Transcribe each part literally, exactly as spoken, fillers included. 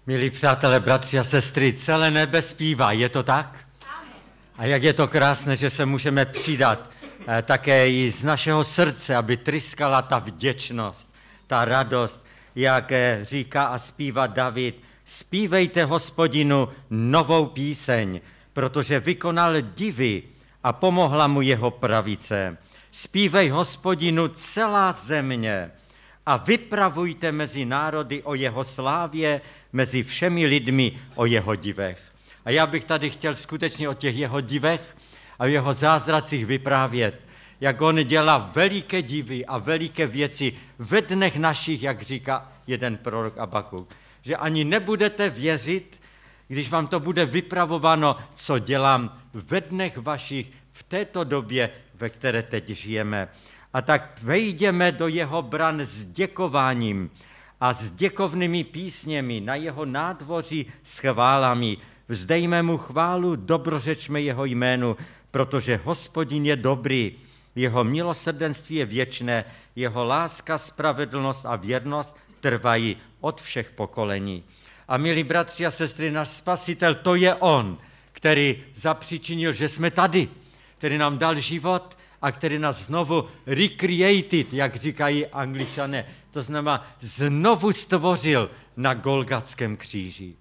Milí přátelé, bratři a sestry, celé nebe zpívá, je to tak? Amen. A jak je to krásné, že se můžeme přidat eh, také i z našeho srdce, aby tryskala ta vděčnost, ta radost, jak eh, říká a zpívá David. Zpívejte Hospodinu novou píseň, protože vykonal divy a pomohla mu jeho pravice. Zpívej Hospodinu celá země a vypravujte mezi národy o jeho slávě, mezi všemi lidmi o jeho divech. A já bych tady chtěl skutečně o těch jeho divech a o jeho zázracích vyprávět, jak on dělá veliké divy a veliké věci ve dnech našich, jak říká jeden prorok Abakuk. Že ani nebudete věřit, když vám to bude vypravováno, co dělám ve dnech vašich v této době, ve které teď žijeme. A tak vejdeme do jeho bran s děkováním a s děkovnými písněmi na jeho nádvoří s chválami. Vzdejme mu chválu, dobrořečme jeho jménu, protože Hospodin je dobrý, jeho milosrdenství je věčné, jeho láska, spravedlnost a věrnost trvají od všech pokolení. A milí bratři a sestry, náš Spasitel, to je on, který zapříčinil, že jsme tady, který nám dal život a který nás znovu recreated, jak říkají Angličané, to znamená znovu stvořil na Golgatském kříži.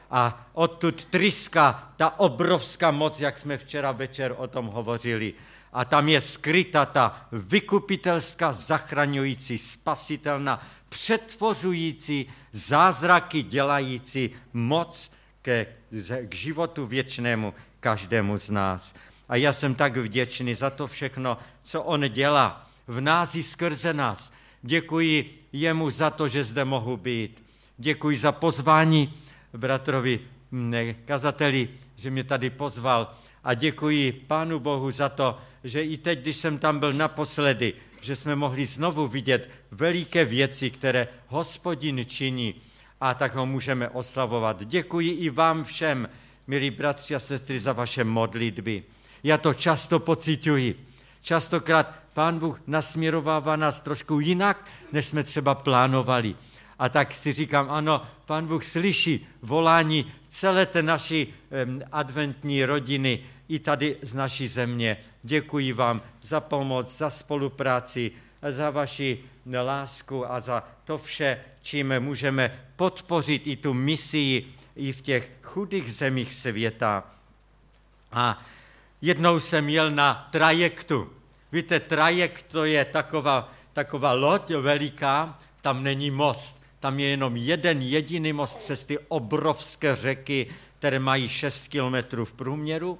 A odtud tryská ta obrovská moc, jak jsme včera večer o tom hovořili. A tam je skryta ta vykupitelská, zachraňující, spasitelná, přetvořující, zázraky dělající moc ke, k životu věčnému každému z nás. A já jsem tak vděčný za to všechno, co on dělá v nás i skrze nás. Děkuji jemu za to, že zde mohu být. Děkuji za pozvání bratrovi kazateli, že mě tady pozval. A děkuji Pánu Bohu za to, že i teď, když jsem tam byl naposledy, že jsme mohli znovu vidět veliké věci, které Hospodin činí a tak ho můžeme oslavovat. Děkuji i vám všem, milí bratři a sestry, za vaše modlitby. Já to často pociťuji. Častokrát Pán Bůh nasměrovává nás trošku jinak, než jsme třeba plánovali. A tak si říkám, ano, Pán Bůh slyší volání celé té naší um, adventní rodiny i tady z naší země. Děkuji vám za pomoc, za spolupráci, za vaši lásku a za to vše, čím můžeme podpořit i tu misii i v těch chudých zemích světa. A jednou jsem jel na trajektu. Víte, trajekt to je taková, taková loď veliká, tam není most. Tam je jenom jeden jediný most přes ty obrovské řeky, které mají šest kilometrů v průměru.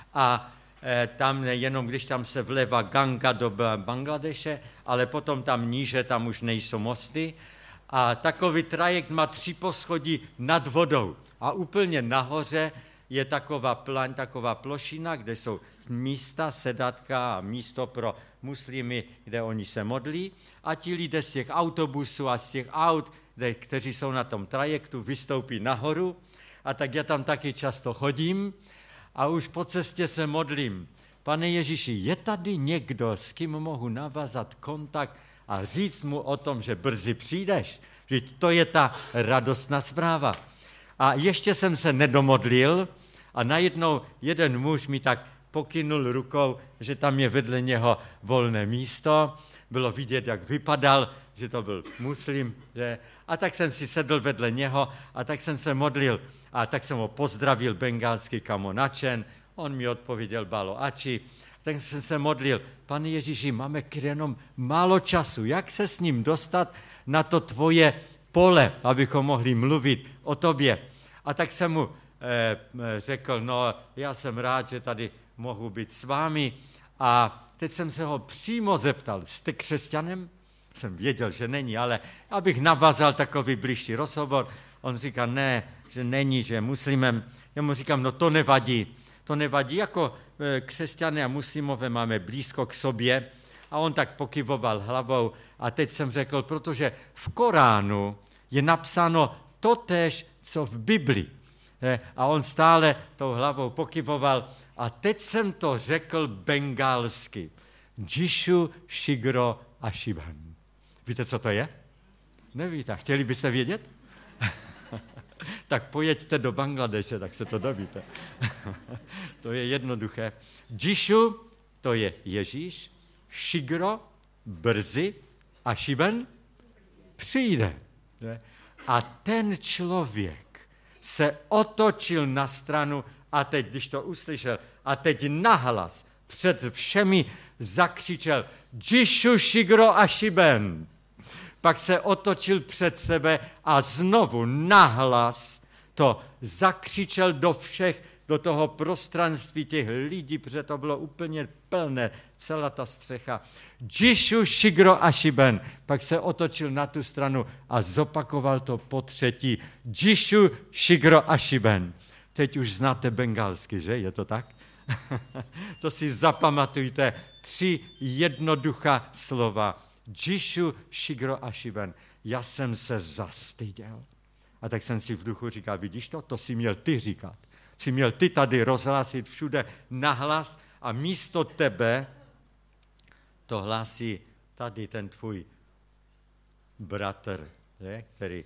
A e, tam jenom, když tam se vleva Ganga do Bangladeše, ale potom tam níže, tam už nejsou mosty. A takový trajekt má tři poschodí nad vodou. A úplně nahoře je taková plaň, taková plošina, kde jsou místa, sedatka a místo pro muslimy, kde oni se modlí. A ti lidé z těch autobusů a z těch aut, kde, kteří jsou na tom trajektu, vystoupí nahoru. A tak já tam taky často chodím a už po cestě se modlím. Pane Ježíši, je tady někdo, s kým mohu navázat kontakt a říct mu o tom, že brzy přijdeš? Vždyť to je ta radostná zpráva. A ještě jsem se nedomodlil a najednou jeden muž mi tak pokynul rukou, že tam je vedle něho volné místo. Bylo vidět, jak vypadal, že to byl muslim. Že? A tak jsem si sedl vedle něho a tak jsem se modlil. A tak jsem ho pozdravil bengalsky kamo načen. On mi odpověděl balo ači. Tak jsem se modlil. Pane Ježíši, máme jenom málo času. Jak se s ním dostat na to tvoje pole, abychom mohli mluvit o tobě? A tak jsem mu eh, řekl, no já jsem rád, že tady mohu být s vámi. A teď jsem se ho přímo zeptal, jste křesťanem? Jsem věděl, že není, ale abych navázal takový blížší rozhovor. On říká, ne, že není, že je muslimem. Já mu říkám, no to nevadí. To nevadí, jako křesťané a muslimové máme blízko k sobě. A on tak pokyvoval hlavou. A teď jsem řekl, protože v Koránu je napsáno totéž, co v Bibli. A on stále tou hlavou pokyvoval. A teď jsem to řekl bengalsky. Jishu, Shigro a Shivan. Víte, co to je? Nevíte. Chtěli byste vědět? tak pojeďte do Bangladeše, tak se to dovíte. To je jednoduché. Jishu, to je Ježíš, šigro, brzy, a šiben přijde. A ten člověk se otočil na stranu a teď, když to uslyšel, a teď nahlas před všemi zakřičel Jishu, šigro a šiben. Pak se otočil před sebe a znovu nahlas to zakřičel do všech, do toho prostranství těch lidí, protože to bylo úplně plné, celá ta střecha. Jishu, šigro a šiben. Pak se otočil na tu stranu a zopakoval to po třetí. Jishu, šigro a šiben. Teď už znáte bengalsky, že? Je to tak? To si zapamatujte. Tři jednoduchá slova. Jishu, šigro a šiben. Já jsem se zastyděl. A tak jsem si v duchu říkal, vidíš to? To si měl ty říkat. Si měl ty tady rozhlásit všude nahlas a místo tebe to hlásí tady ten tvůj bratr, že? Který,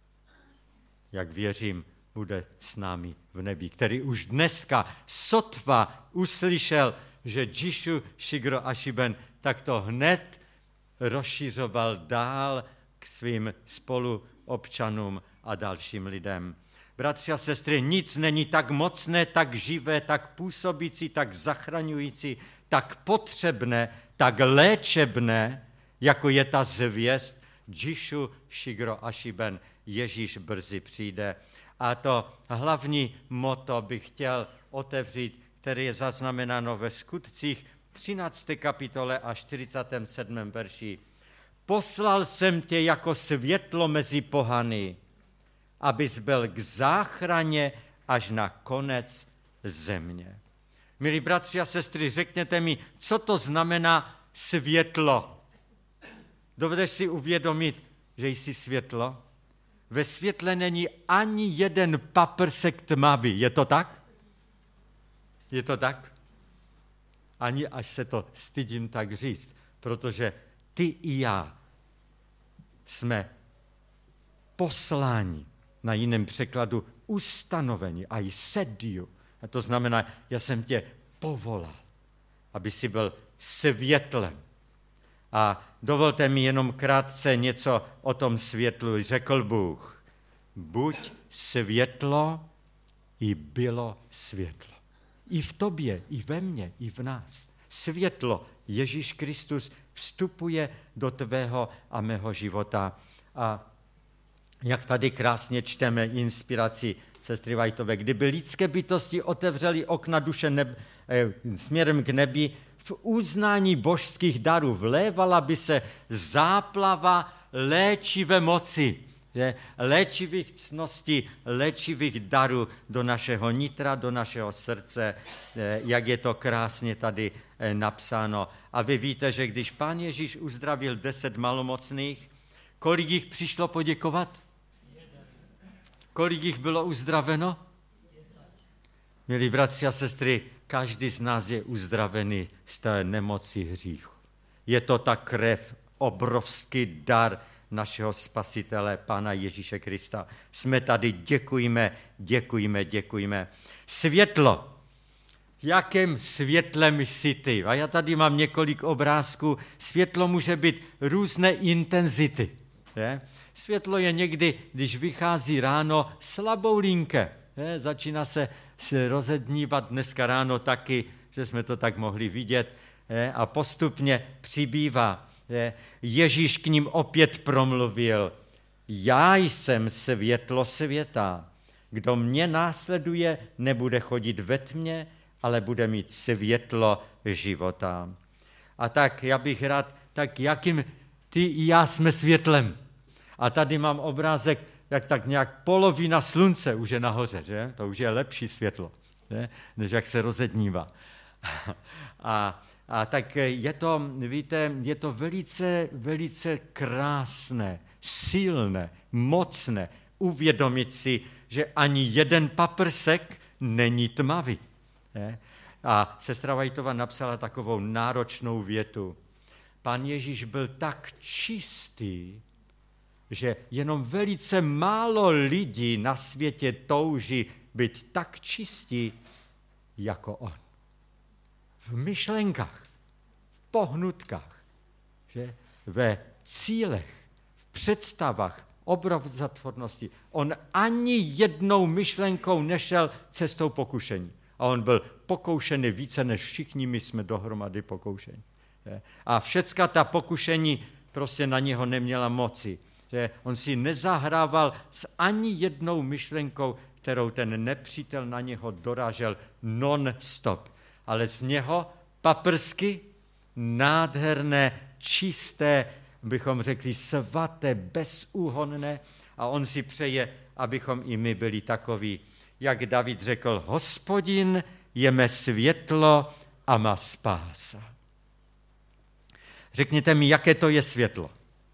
jak věřím, bude s námi v nebi, který už dneska sotva uslyšel, že Jishu, šigro a šiben, tak to hned rozšiřoval dál k svým spoluobčanům a dalším lidem. Bratři a sestry, nic není tak mocné, tak živé, tak působící, tak zachraňující, tak potřebné, tak léčebné, jako je ta zvěst Jishu, šigro a šiben, Ježíš brzy přijde. A to hlavní motto bych chtěl otevřít, které je zaznamenáno ve Skutcích třinácté kapitole a čtyřicátém sedmém verši. Poslal jsem tě jako světlo mezi pohany, abys byl k záchraně až na konec země. Milí bratři a sestry, řekněte mi, co to znamená světlo? Dovedeš si uvědomit, že jsi světlo? Ve světle není ani jeden paprsek tmavý. Je to tak? Je to tak? Ani až se to stydím tak říct, protože ty i já jsme posláni, na jiném překladu ustanoveni, a sediu. A to znamená, já jsem tě povolal, aby si byl světlem. A dovolte mi jenom krátce něco o tom světlu. Řekl Bůh, buď světlo, i bylo světlo. I v tobě, i ve mně, i v nás. Světlo, Ježíš Kristus, vstupuje do tvého a mého života. A jak tady krásně čteme inspiraci sestry Whiteové, kdyby lidské bytosti otevřely okna duše neb, eh, směrem k nebi, v uznání božských darů vlévala by se záplava léčivé moci, že? Léčivých cností, léčivých darů do našeho nitra, do našeho srdce, eh, jak je to krásně tady eh, napsáno. A vy víte, že když Pán Ježíš uzdravil deset malomocných, kolik jich přišlo poděkovat? Kolik jich bylo uzdraveno? Milí bratři a sestry, každý z nás je uzdravený z té nemoci hříchu. Je to ta krev, obrovský dar našeho spasitele, Pána Ježíše Krista. Jsme tady, děkujeme, děkujeme, děkujeme. Světlo. Jakým světlem jsi ty? A já tady mám několik obrázků. Světlo může být různé intenzity. Je? Světlo je někdy, když vychází ráno, slaboulinké. Je? Začíná se rozednívat dneska ráno taky, že jsme to tak mohli vidět. Je? A postupně přibývá. Je? Ježíš k ním opět promluvil. Já jsem světlo světa. Kdo mě následuje, nebude chodit ve tmě, ale bude mít světlo života. A tak já bych rád, tak jakým ty i já jsme světlem. A tady mám obrázek, jak tak nějak polovina slunce už je nahoře, že? To už je lepší světlo, že? Než jak se rozednívá. A, a tak je to, víte, je to velice, velice krásné, silné, mocné uvědomit si, že ani jeden paprsek není tmavý. Je? A sestra Whiteová napsala takovou náročnou větu. Pán Ježíš byl tak čistý že jenom velice málo lidí na světě touží být tak čistí jako on. V myšlenkách, v pohnutkách, že? Ve cílech, v představách, obrazotvornosti. On ani jednou myšlenkou nešel cestou pokušení. A on byl pokoušený více než všichni, my jsme dohromady pokoušení. A všecka ta pokušení prostě na něho neměla moci. Že on si nezahrával s ani jednou myšlenkou, kterou ten nepřítel na něho dorážel non-stop. Ale z něho paprsky, nádherné, čisté, bychom řekli svaté, bezúhonné, a on si přeje, abychom i my byli takoví. Jak David řekl, Hospodin je mé světlo a má spása. Řekněte mi, jaké to je světlo?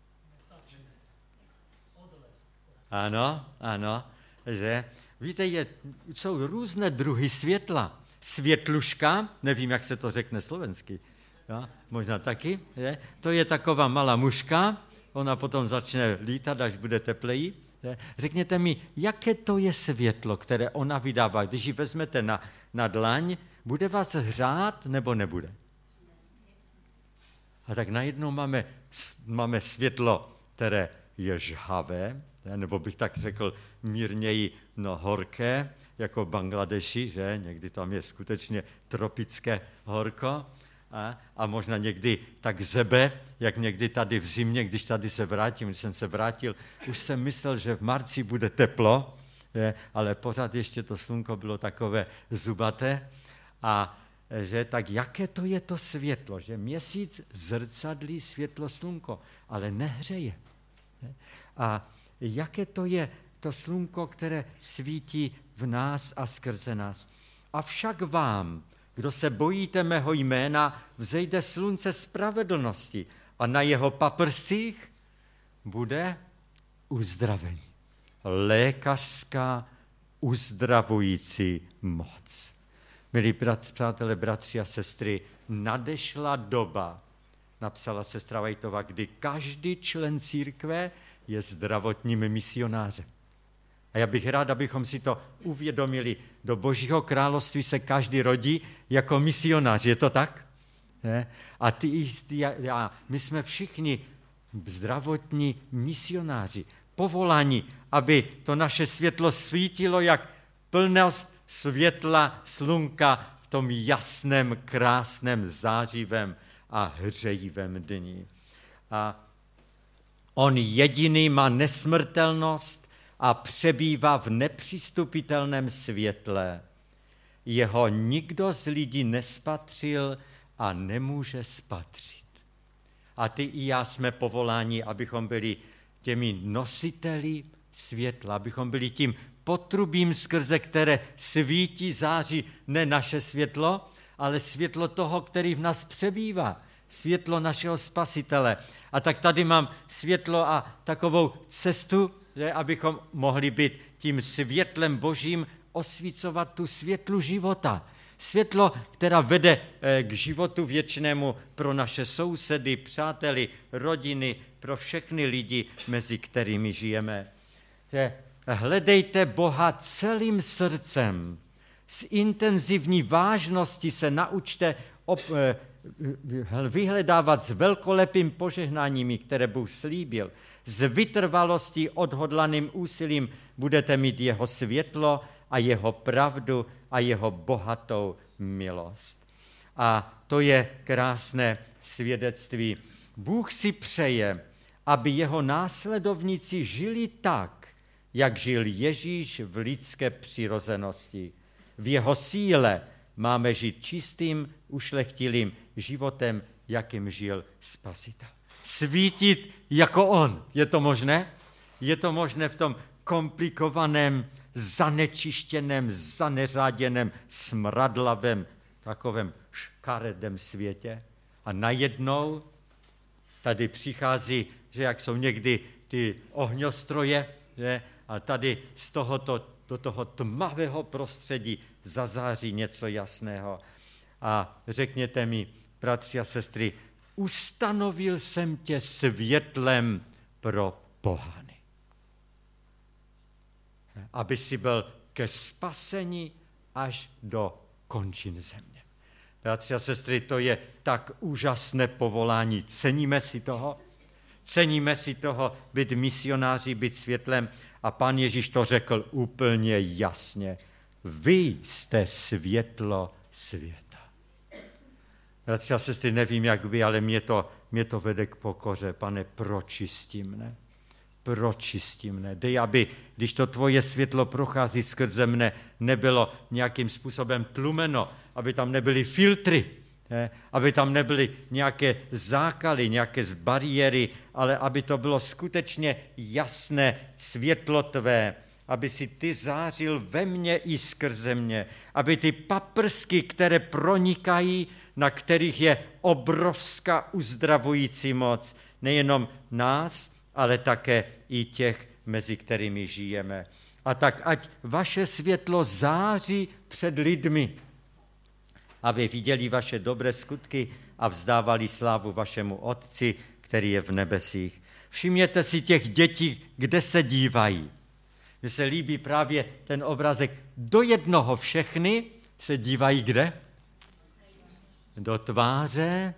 Ano, ano, že? Víte, je, jsou různé druhy světla. Světluška, nevím, jak se to řekne slovensky, ja? Možná taky, že? To je taková malá muška, ona potom začne lítat, až bude tepleji. Že? Řekněte mi, jaké to je světlo, které ona vydává. Když ji vezmete na, na dlaň, bude vás hřát nebo nebude? A tak najednou máme, máme světlo, které je žhavé, nebo bych tak řekl mírněji no, horké, jako v Bangladeši, že někdy tam je skutečně tropické horko a, a možná někdy tak zebe, jak někdy tady v zimě, když tady se vrátím, když jsem se vrátil, už jsem myslel, že v marci bude teplo, že, ale pořád ještě to slunko bylo takové zubaté a že tak jaké to je to světlo, že měsíc zrcadlí světlo slunko, ale nehřeje. A jaké to je to slunko, které svítí v nás a skrze nás. Avšak vám, kdo se bojíte mého jména, vzejde slunce spravedlnosti a na jeho paprscích bude uzdravení. Lékařská uzdravující moc. Milí přátelé, bratři a sestry, nadešla doba, napsala sestra Vajtová, kdy každý člen církve je zdravotním misionářem. A já bych rád, abychom si to uvědomili. Do Božího království se každý rodí jako misionář. Je to tak? Ne? A ty, já, my jsme všichni zdravotní misionáři, povoláni, aby to naše světlo svítilo jak plnost světla slunka v tom jasném, krásném, zářivém a hřejivém dni. A on jediný má nesmrtelnost a přebývá v nepřistupitelném světle. Jeho nikdo z lidí nespatřil a nemůže spatřit. A ty i já jsme povoláni, abychom byli těmi nositeli světla, abychom byli tím potrubím, skrze které svítí, září ne naše světlo, ale světlo toho, který v nás přebývá. Světlo našeho Spasitele. A tak tady mám světlo a takovou cestu, že abychom mohli být tím světlem Božím, osvícovat tu světlu života. Světlo, která vede k životu věčnému pro naše sousedy, přáteli, rodiny, pro všechny lidi, mezi kterými žijeme. Že hledejte Boha celým srdcem. S intenzivní vážností se naučte ob, vyhledávat s velkolepým požehnáními, které Bůh slíbil. S vytrvalostí, odhodlaným úsilím budete mít jeho světlo a jeho pravdu a jeho bohatou milost. A to je krásné svědectví. Bůh si přeje, aby jeho následovníci žili tak, jak žil Ježíš v lidské přirozenosti. V jeho síle máme žít čistým, ušlechtilým životem, jakým žil Spasitel. Svítit jako on. Je to možné? Je to možné v tom komplikovaném, zanečištěném, zaneřáděném, smradlavém, takovém škaredém světě. A najednou tady přichází, že jak jsou někdy ty ohňostroje, že? A tady z tohoto, do toho tmavého prostředí zazáří něco jasného. A řekněte mi, bratři a sestry, ustanovil jsem tě světlem pro pohany. aby si byl ke spasení až do končin země. Bratři a sestry, to je tak úžasné povolání. Ceníme si toho? Ceníme si toho být misionáři, být světlem. A Pán Ježíš to řekl úplně jasně. Vy jste světlo světa. Bratři a sestry, nevím, jak vy, ale mě to, mě to vede k pokoře. Pane, pročistí mne. Pročistí mne. Dej, aby, když to tvoje světlo prochází skrze mne, nebylo nějakým způsobem tlumeno, aby tam nebyly filtry, ne? Aby tam nebyly nějaké zákaly, nějaké bariéry, ale aby to bylo skutečně jasné světlo tvé, aby si ty zářil ve mně i skrze mě, aby ty paprsky, které pronikají, na kterých je obrovská uzdravující moc, nejenom nás, ale také i těch, mezi kterými žijeme. A tak ať vaše světlo září před lidmi, aby viděli vaše dobré skutky a vzdávali slávu vašemu Otci, který je v nebesích. Všimněte si těch dětí, kde se dívají. Mně se líbí právě ten obrázek. Do jednoho všechny se dívají kde? Do tváře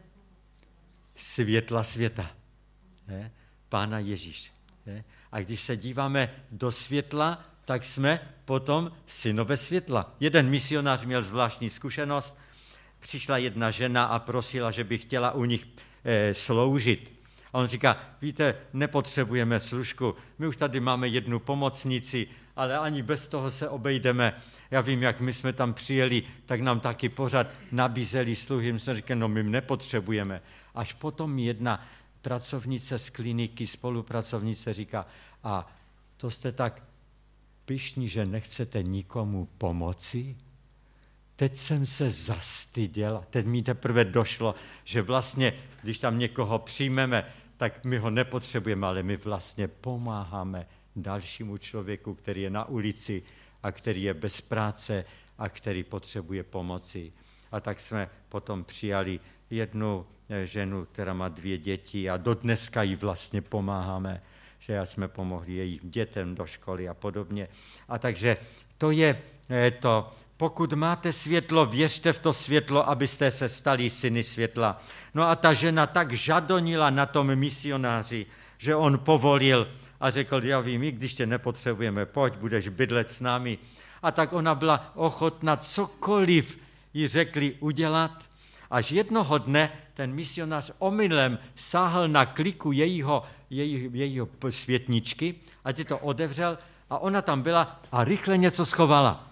světla světa. Ne? Pána Ježíše. Ne? A když se díváme do světla, tak jsme potom synové světla. Jeden misionář měl zvláštní zkušenost. Přišla jedna žena a prosila, že by chtěla u nich e, sloužit. A on říká, víte, nepotřebujeme služku, my už tady máme jednu pomocnici, ale ani bez toho se obejdeme. Já vím, jak my jsme tam přijeli, tak nám taky pořád nabízeli sluhy. My jsme říkali, no my nepotřebujeme. Až potom jedna pracovnice z kliniky, spolupracovnice říká, a to jste tak pyšní, že nechcete nikomu pomoci? Teď jsem se zastyděl, teď mi teprve došlo, že vlastně, když tam někoho přijmeme, tak my ho nepotřebujeme, ale my vlastně pomáháme dalšímu člověku, který je na ulici a který je bez práce a který potřebuje pomoci. A tak jsme potom přijali jednu ženu, která má dvě děti a dodneska jí vlastně pomáháme, že jsme pomohli jejich dětem do školy a podobně. A takže to je to, pokud máte světlo, věřte v to světlo, abyste se stali syny světla. No a ta žena tak žadonila na tom misionáři, že on povolil a řekl, já vím, i když tě nepotřebujeme, pojď, budeš bydlet s námi. A tak ona byla ochotna cokoliv jí řekli udělat, až jednoho dne ten misionář omylem sáhl na kliku jejího, její, jejího světničky a ty to otevřel a ona tam byla a rychle něco schovala.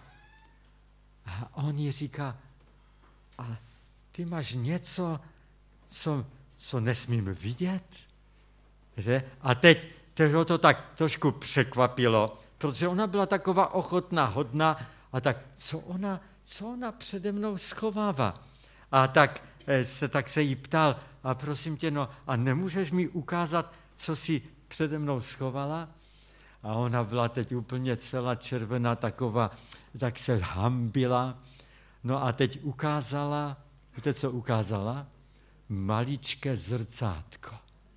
A on jí říká, a ty máš něco, co, co nesmím vidět? Že? A teď ho to tak trošku překvapilo, protože ona byla taková ochotná, hodná, a tak co ona, co ona přede mnou schovává? A tak se, tak se jí ptal, a prosím tě, no, a nemůžeš mi ukázat, co jsi přede mnou schovala? A ona byla teď úplně celá červená, taková, tak se hambila. No a teď ukázala, víte, co ukázala? Maličké zrcátko.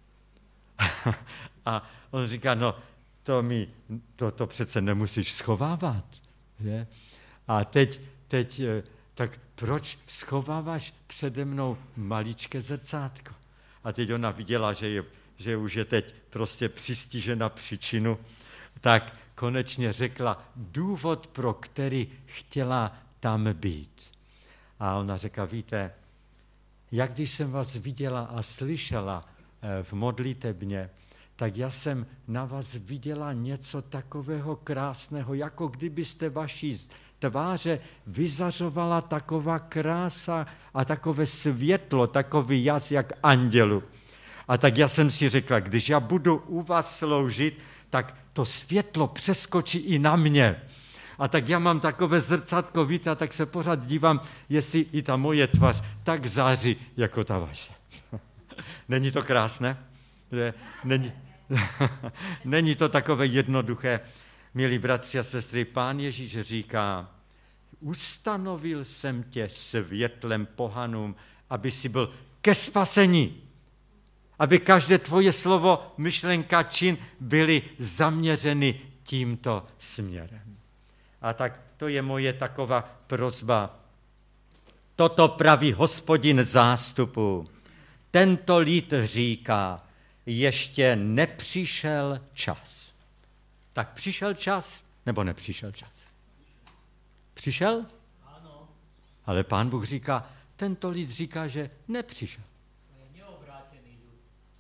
A on říká, no, to, mi, to, to přece nemusíš schovávat. Že? A teď, teď, tak proč schováváš přede mnou maličké zrcátko? A teď ona viděla, že, je, že už je teď prostě přistižena příčinu, tak konečně řekla důvod, pro který chtěla tam být. A ona řekla, víte, jak když jsem vás viděla a slyšela v modlitebně, tak já jsem na vás viděla něco takového krásného, jako kdybyste vaší tváře vyzařovala taková krása a takové světlo, takový jas jak andělu. A tak já jsem si řekla, když já budu u vás sloužit, tak to světlo přeskočí i na mě. A tak já mám takové zrcátko, víte, a tak se pořád dívám, jestli i ta moje tvář tak září, jako ta vaše. Není to krásné? Není, není to takové jednoduché. Milí bratři a sestry, Pán Ježíš říká, ustanovil jsem tě světlem pohanům, aby si byl ke spasení. Aby každé tvoje slovo, myšlenka, čin byly zaměřeny tímto směrem. A tak to je moje taková prosba. Toto praví Hospodin zástupu. Tento lid říká, ještě nepřišel čas. Tak přišel čas, nebo nepřišel čas? Přišel? Ano. Ale Pán Bůh říká, tento lid říká, že nepřišel. To je neobrátený lid.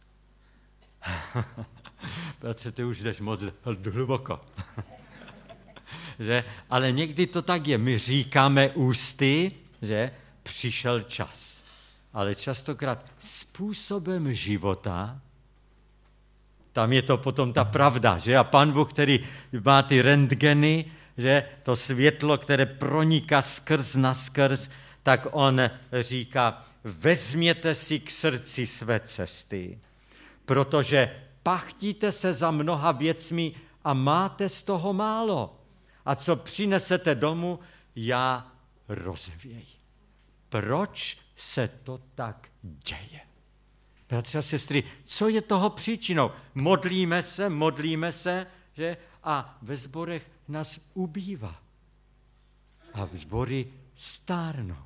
Bratře, ty už jdeš moc hluboko. Že? Ale někdy to tak je. My říkáme ústy, že přišel čas. Ale častokrát způsobem života, tam je to potom ta pravda, že? A Pán Bůh, který má ty rentgeny, že to světlo, které proniká skrz na skrz, tak on říká, vezměte si k srdci své cesty, protože pachtíte se za mnoha věcmi a máte z toho málo. A co přinesete domů, já rozvěj. Proč se to tak děje? Bratři a sestry, co je toho příčinou? Modlíme se, modlíme se, že? A ve sborech nás ubývá. A sbory stárnou.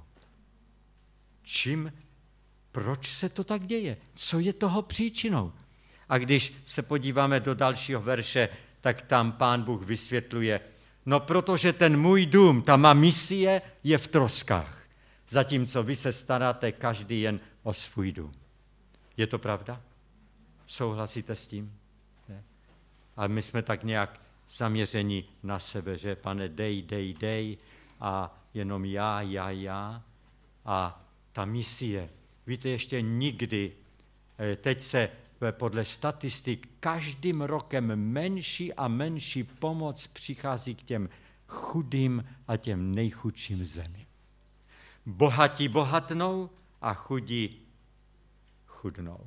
Čím, proč se to tak děje? Co je toho příčinou? A když se podíváme do dalšího verše, tak tam Pán Bůh vysvětluje, no protože ten můj dům, ta má misie, je v troskách. Zatímco vy se staráte každý jen o svůj dům. Je to pravda? Souhlasíte s tím? Ne? A my jsme tak nějak zaměření na sebe, že pane, dej, dej, dej a jenom já, já, já. A ta misie, víte, ještě nikdy, teď se podle statistik každým rokem menší a menší pomoc přichází k těm chudým a těm nejchudším zemím. Bohatí bohatnou a chudí chudnou.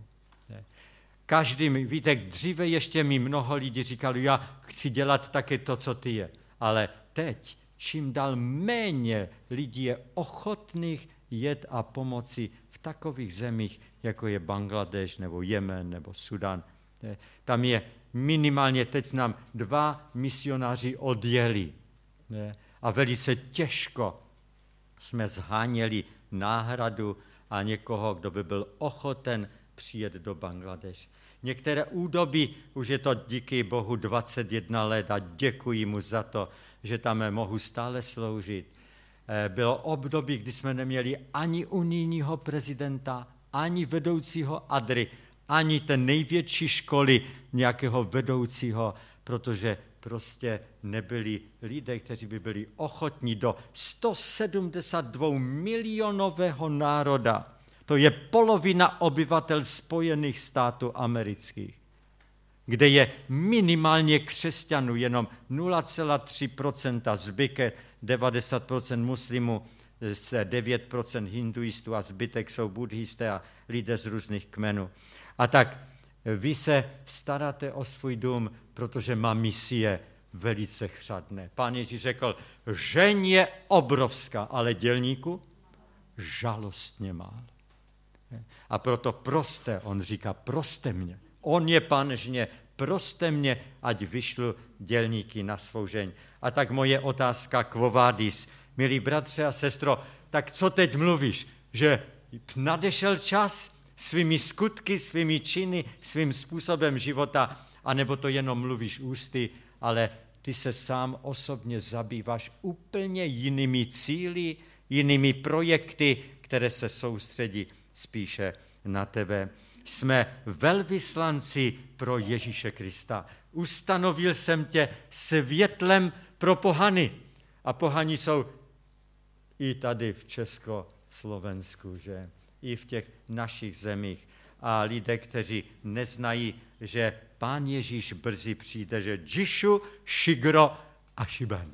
Každým, víte, dříve ještě mi mnoho lidí říkalo, já chci dělat také to, co ty je. Ale teď, čím dál méně lidí je ochotných jet a pomoci v takových zemích, jako je Bangladeš, nebo Jemen, nebo Sudan. Tam je minimálně, teď nám dva misionáři odjeli. A velice těžko jsme zháněli náhradu a někoho, kdo by byl ochoten přijet do Bangladeš. Některé údoby, už je to díky Bohu dvacet jedna let a děkuji mu za to, že tam mohu stále sloužit. Bylo období, kdy jsme neměli ani unijního prezidenta, ani vedoucího adry, ani ten největší školy nějakého vedoucího, protože prostě nebyli lidé, kteří by byli ochotní do sto sedmdesát dva milionového národa. To je polovina obyvatel Spojených států amerických, kde je minimálně křesťanů jenom nula celá tři procenta, zbytek devadesát procent muslimů, devět procent hinduistů a zbytek jsou buddhisté a lidé z různých kmenů. A tak vy se staráte o svůj dům, protože má misie velice chřadné. Pán Ježíš řekl, žeň je obrovská, ale dělníků žalostně málo. A proto proste, on říká, proste mě. On je Pán žně, proste mě, ať vyšlu dělníky na svou žeň. A tak moje otázka quo vadis. Milí bratře a sestro, tak co teď mluvíš? Že nadešel čas svými skutky, svými činy, svým způsobem života, anebo to jenom mluvíš ústy, ale ty se sám osobně zabýváš úplně jinými cíli, jinými projekty, které se soustředí spíše na tebe. Jsme velvyslanci pro Ježíše Krista. Ustanovil jsem tě světlem pro pohany. A pohani jsou i tady v Československu, že? I v těch našich zemích. A lidé, kteří neznají, že Pán Ježíš brzy přijde, že Jishu, Shigro a Shiben.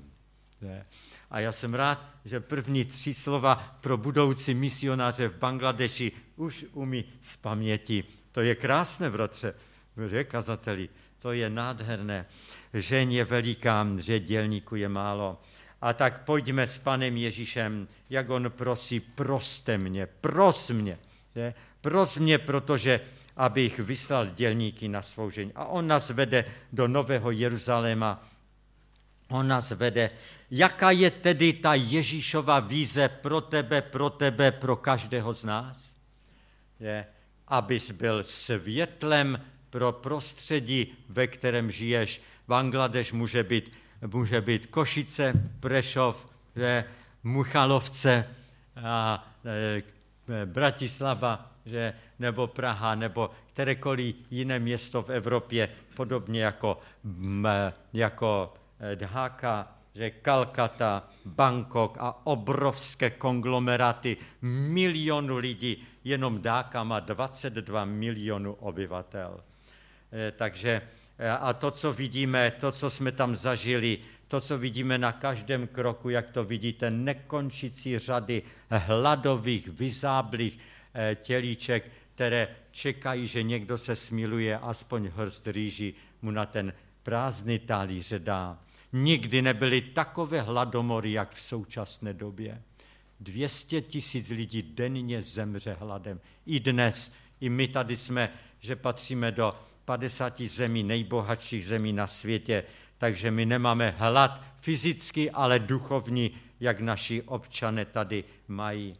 A já jsem rád, že první tři slova pro budoucí misionáře v Bangladeši už umí z paměti. To je krásné, bratře, že kazateli, to je nádherné. Žeň je veliká, že dělníků je málo. A tak pojďme s Panem Ježíšem, jak on prosí, proste mě, pros mě, že? Pros mě, protože abych vyslal dělníky na svou žeň. A on nás vede do Nového Jeruzaléma On nás vede. Jaká je tedy ta Ježíšova vize pro tebe, pro tebe, pro každého z nás? Je, abys byl světlem pro prostředí, ve kterém žiješ. Bangladeš může být, může být Košice, Prešov, že, Muchalovce, a, e, Bratislava, že, nebo Praha, nebo kterékoliv jiné město v Evropě, podobně jako, m, jako Dhaka, že Kalkata, Bangkok a obrovské konglomeráty, milionu lidí, jenom Dhaka má dvacet dva milionů obyvatel. E, takže a to, co vidíme, to, co jsme tam zažili, to, co vidíme na každém kroku, jak to vidíte, nekončící řady hladových, vyzáblých e, tělíček, které čekají, že někdo se smiluje, aspoň hrst rýží mu na ten prázdný talíř dá. Nikdy nebyly takové hladomory, jak v současné době. dvě stě tisíc lidí denně zemře hladem. I dnes, i my tady jsme, že patříme do padesáti zemí, nejbohatších zemí na světě, takže my nemáme hlad fyzicky, ale duchovní, jak naši občané tady mají.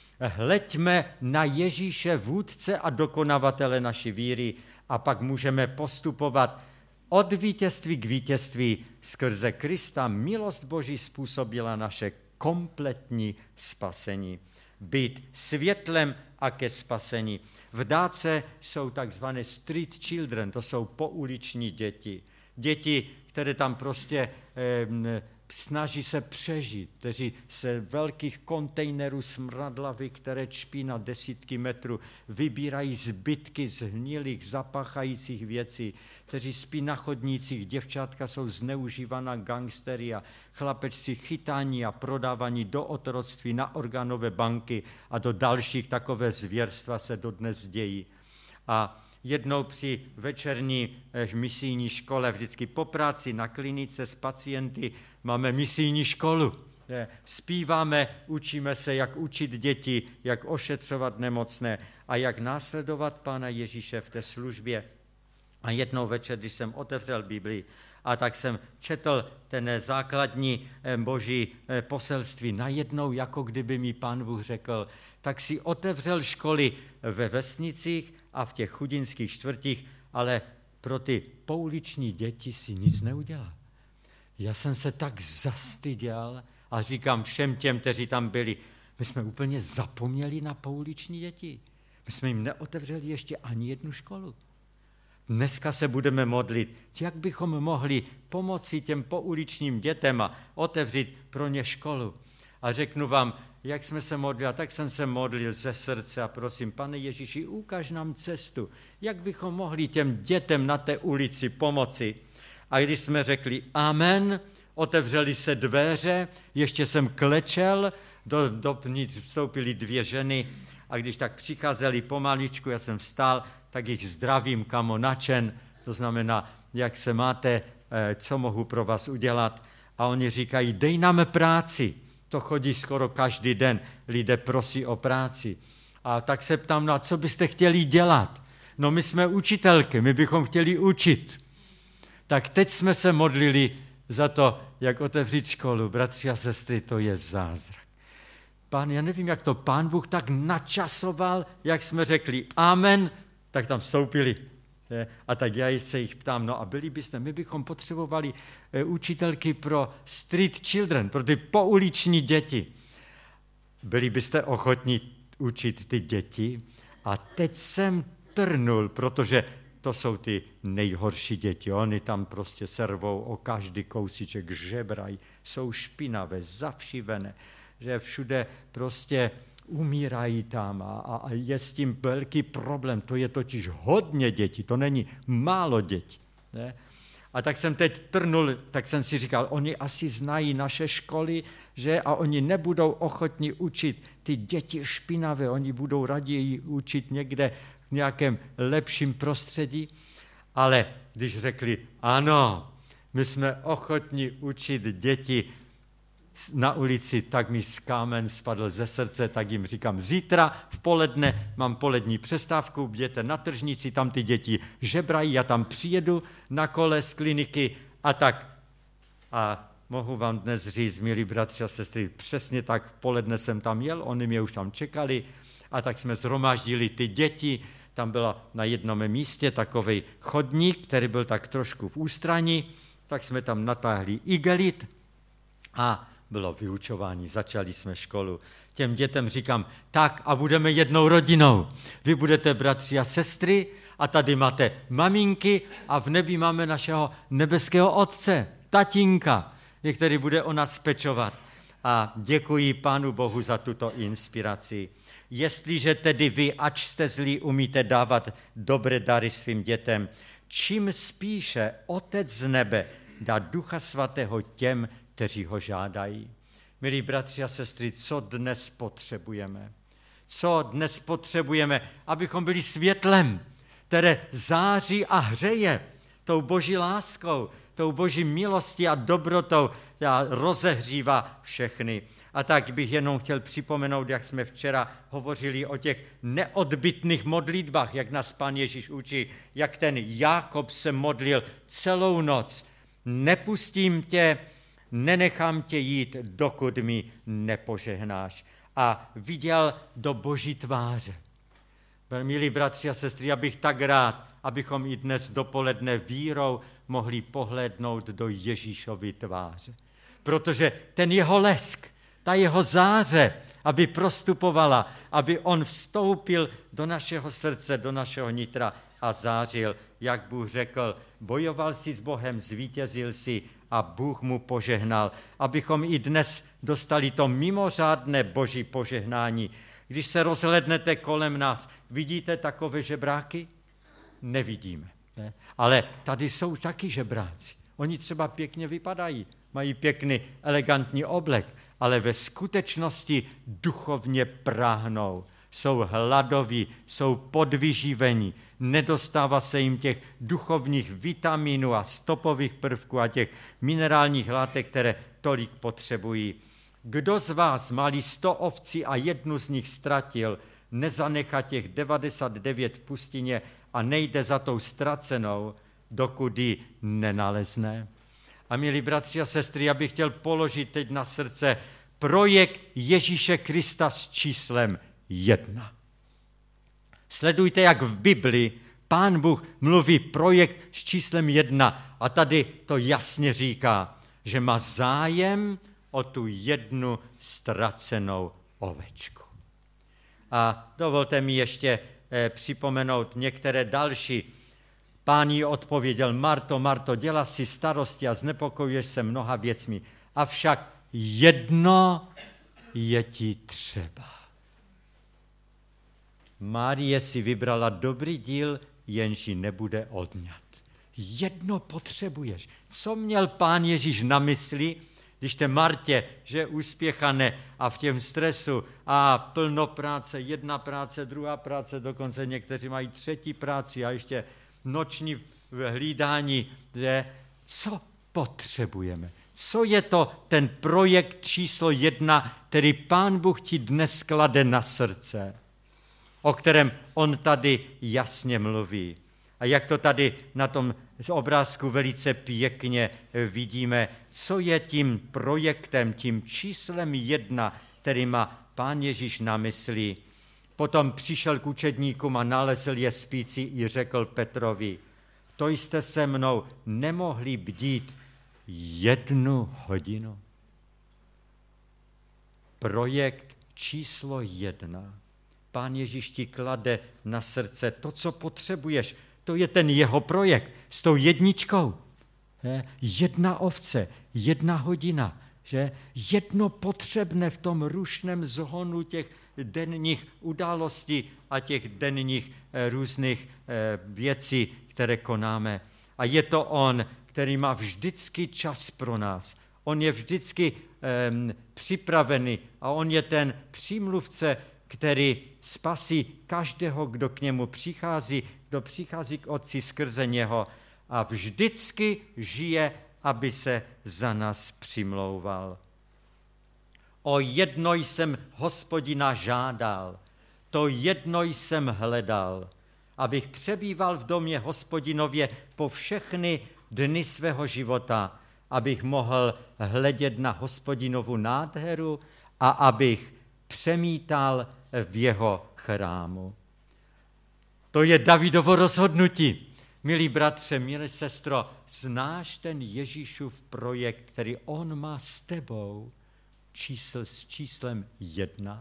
Hleďme na Ježíše, vůdce a dokonavatele naší víry, a pak můžeme postupovat od vítězství k vítězství skrze Krista. Milost Boží způsobila naše kompletní spasení. Být světlem a ke spasení. V Dáce jsou takzvané street children, to jsou pouliční děti. Děti, které tam prostě eh, snaží se přežít, kteří se velkých kontejnerů smradlavy, které čpí na desítky metrů, vybírají zbytky zhnilých, zapachajících věcí, kteří spí na chodnících, děvčátka jsou zneužívaná gangstery a chlapečci chytání a prodávání do otroctví, na orgánové banky a do dalších takové zvěrstva se dodnes dějí. A jednou při večerní misijní škole, vždycky po práci na klinice s pacienty, máme misijní školu. Zpíváme, učíme se, jak učit děti, jak ošetřovat nemocné a jak následovat Pána Ježíše v té službě. A jednou večer, když jsem otevřel Biblii, a tak jsem četl ten základní boží poselství, najednou, jako kdyby mi Pán Bůh řekl, tak si otevřel školy ve vesnicích a v těch chudinských čtvrtích, ale pro ty pouliční děti si nic neudělal. Já jsem se tak zastyděl a říkám všem těm, kteří tam byli, my jsme úplně zapomněli na pouliční děti. My jsme jim neotevřeli ještě ani jednu školu. Dneska se budeme modlit, jak bychom mohli pomoci těm pouličním dětem a otevřít pro ně školu. A řeknu vám, jak jsme se modlili, tak jsem se modlil ze srdce a prosím, Pane Ježíši, ukaž nám cestu, jak bychom mohli těm dětem na té ulici pomoci. A když jsme řekli amen, otevřeli se dveře, ještě jsem klečel, do, dovnitř vstoupily dvě ženy a když tak přicházeli pomaličku, já jsem vstál, tak jich zdravím, kamo načen, to znamená, jak se máte, co mohu pro vás udělat. A oni říkají, dej nám práci. To chodí skoro každý den, lidé prosí o práci. A tak se ptám, no a co byste chtěli dělat? No my jsme učitelky, my bychom chtěli učit. Tak teď jsme se modlili za to, jak otevřít školu. Bratři a sestry, to je zázrak. Pán, já nevím, jak to Pán Bůh tak načasoval, jak jsme řekli amen, tak tam vstoupili. A tak já se jich ptám, no a byli byste, my bychom potřebovali učitelky pro street children, pro ty pouliční děti. Byli byste ochotní učit ty děti? A teď jsem trnul, protože to jsou ty nejhorší děti. Oni tam prostě servou o každý kousíček, žebrají, jsou špinavé, zavšivené, že všude prostě umírají tam a, a je s tím velký problém. To je totiž hodně dětí, to není málo dětí. Ne? A tak jsem teď trnul, tak jsem si říkal, oni asi znají naše školy, že a oni nebudou ochotní učit ty děti špinavé, oni budou raději učit někde v nějakém lepším prostředí. Ale když řekli, ano, my jsme ochotní učit děti na ulici, tak mi kámen spadl ze srdce, tak jim říkám, zítra v poledne mám polední přestávku, jděte na tržnici, tam ty děti žebrají, já tam přijedu na kole z kliniky a tak. A mohu vám dnes říct, milí bratři a sestry, přesně tak v poledne jsem tam jel, oni mě už tam čekali a tak jsme shromáždili ty děti. Tam byla na jednom místě takovej chodník, který byl tak trošku v ústraní, tak jsme tam natáhli igelit a bylo vyučování, začali jsme školu. Těm dětem říkám, tak a budeme jednou rodinou. Vy budete bratři a sestry a tady máte maminky a v nebi máme našeho nebeského otce, tatínka, který bude o nás pečovat. A děkuji Pánu Bohu za tuto inspiraci. Jestliže tedy vy, ač jste zlí, umíte dávat dobré dary svým dětem, čím spíše Otec z nebe dá Ducha Svatého těm, kteří ho žádají. Milí bratři a sestry, co dnes potřebujeme? Co dnes potřebujeme, abychom byli světlem, které září a hřeje tou boží láskou, tou boží milostí a dobrotou a rozehřívá všechny. A tak bych jenom chtěl připomenout, jak jsme včera hovořili o těch neodbytných modlitbách, jak nás Pán Ježíš učí, jak ten Jákob se modlil celou noc. Nepustím tě, nenechám tě jít, dokud mi nepožehnáš. A viděl do boží tváře. Milí bratři a sestry, já bych tak rád, abychom i dnes dopoledne vírou mohli pohlédnout do Ježíšovy tváře. Protože ten jeho lesk, ta jeho záře, aby prostupovala, aby on vstoupil do našeho srdce, do našeho nitra a zářil, jak Bůh řekl, bojoval si s Bohem, zvítězil si a Bůh mu požehnal. Abychom i dnes dostali to mimořádné boží požehnání. Když se rozhlednete kolem nás, vidíte takové žebráky? Nevidíme. Ne? Ale tady jsou taky žebráci. Oni třeba pěkně vypadají, mají pěkný, elegantní oblek, ale ve skutečnosti duchovně práhnou. Jsou hladoví, jsou podvyživení, nedostává se jim těch duchovních vitaminů a stopových prvků a těch minerálních látek, které tolik potřebují. Kdo z vás má-li sto ovcí a jednu z nich ztratil, nezanechá těch devadesát devět v pustině a nejde za tou ztracenou, dokud ji nenalezne? A milí bratři a sestry, já bych chtěl položit teď na srdce projekt Ježíše Krista s číslem jedna. Sledujte, jak v Bibli Pán Bůh mluví projekt s číslem jedna a tady to jasně říká, že má zájem o tu jednu ztracenou ovečku. A dovolte mi ještě eh, připomenout některé další. Pán jí odpověděl, Marto, Marto, dělá si starosti a znepokojuješ se mnoha věcmi, avšak jedno je ti třeba. Márie si vybrala dobrý díl, jenž ji nebude odňat. Jedno potřebuješ. Co měl Pán Ježíš na mysli, když té Martě, že uspěchané a v těm stresu a plno práce, jedna práce, druhá práce, dokonce někteří mají třetí práci a ještě noční hlídání, že co potřebujeme? Co je to ten projekt číslo jedna, který Pán Bůh ti dnes klade na srdce, o kterém on tady jasně mluví? A jak to tady na tom obrázku velice pěkně vidíme, co je tím projektem, tím číslem jedna, který má Pán Ježíš na mysli. Potom přišel k učedníkům a nalezl je spící i řekl Petrovi, to jste se mnou nemohli bdít jednu hodinu. Projekt číslo jedna. Pán Ježíš ti klade na srdce to, co potřebuješ. To je ten jeho projekt s tou jedničkou. Jedna ovce, jedna hodina. Že? Jedno potřebné v tom rušném zhonu těch denních událostí a těch denních různých věcí, které konáme. A je to on, který má vždycky čas pro nás. On je vždycky um, připravený a on je ten přímluvce, který spasí každého, kdo k němu přichází, kdo přichází k Otci skrze něho a vždycky žije, aby se za nás přimlouval. O jedno jsem Hospodina žádal, to jedno jsem hledal, abych přebýval v domě Hospodinově po všechny dny svého života, abych mohl hledět na Hospodinovu nádheru a abych přemítal v jeho chrámu. To je Davidovo rozhodnutí. Milí bratře, milí sestro, znáš ten Ježíšův projekt, který on má s tebou, čísl s číslem jedna?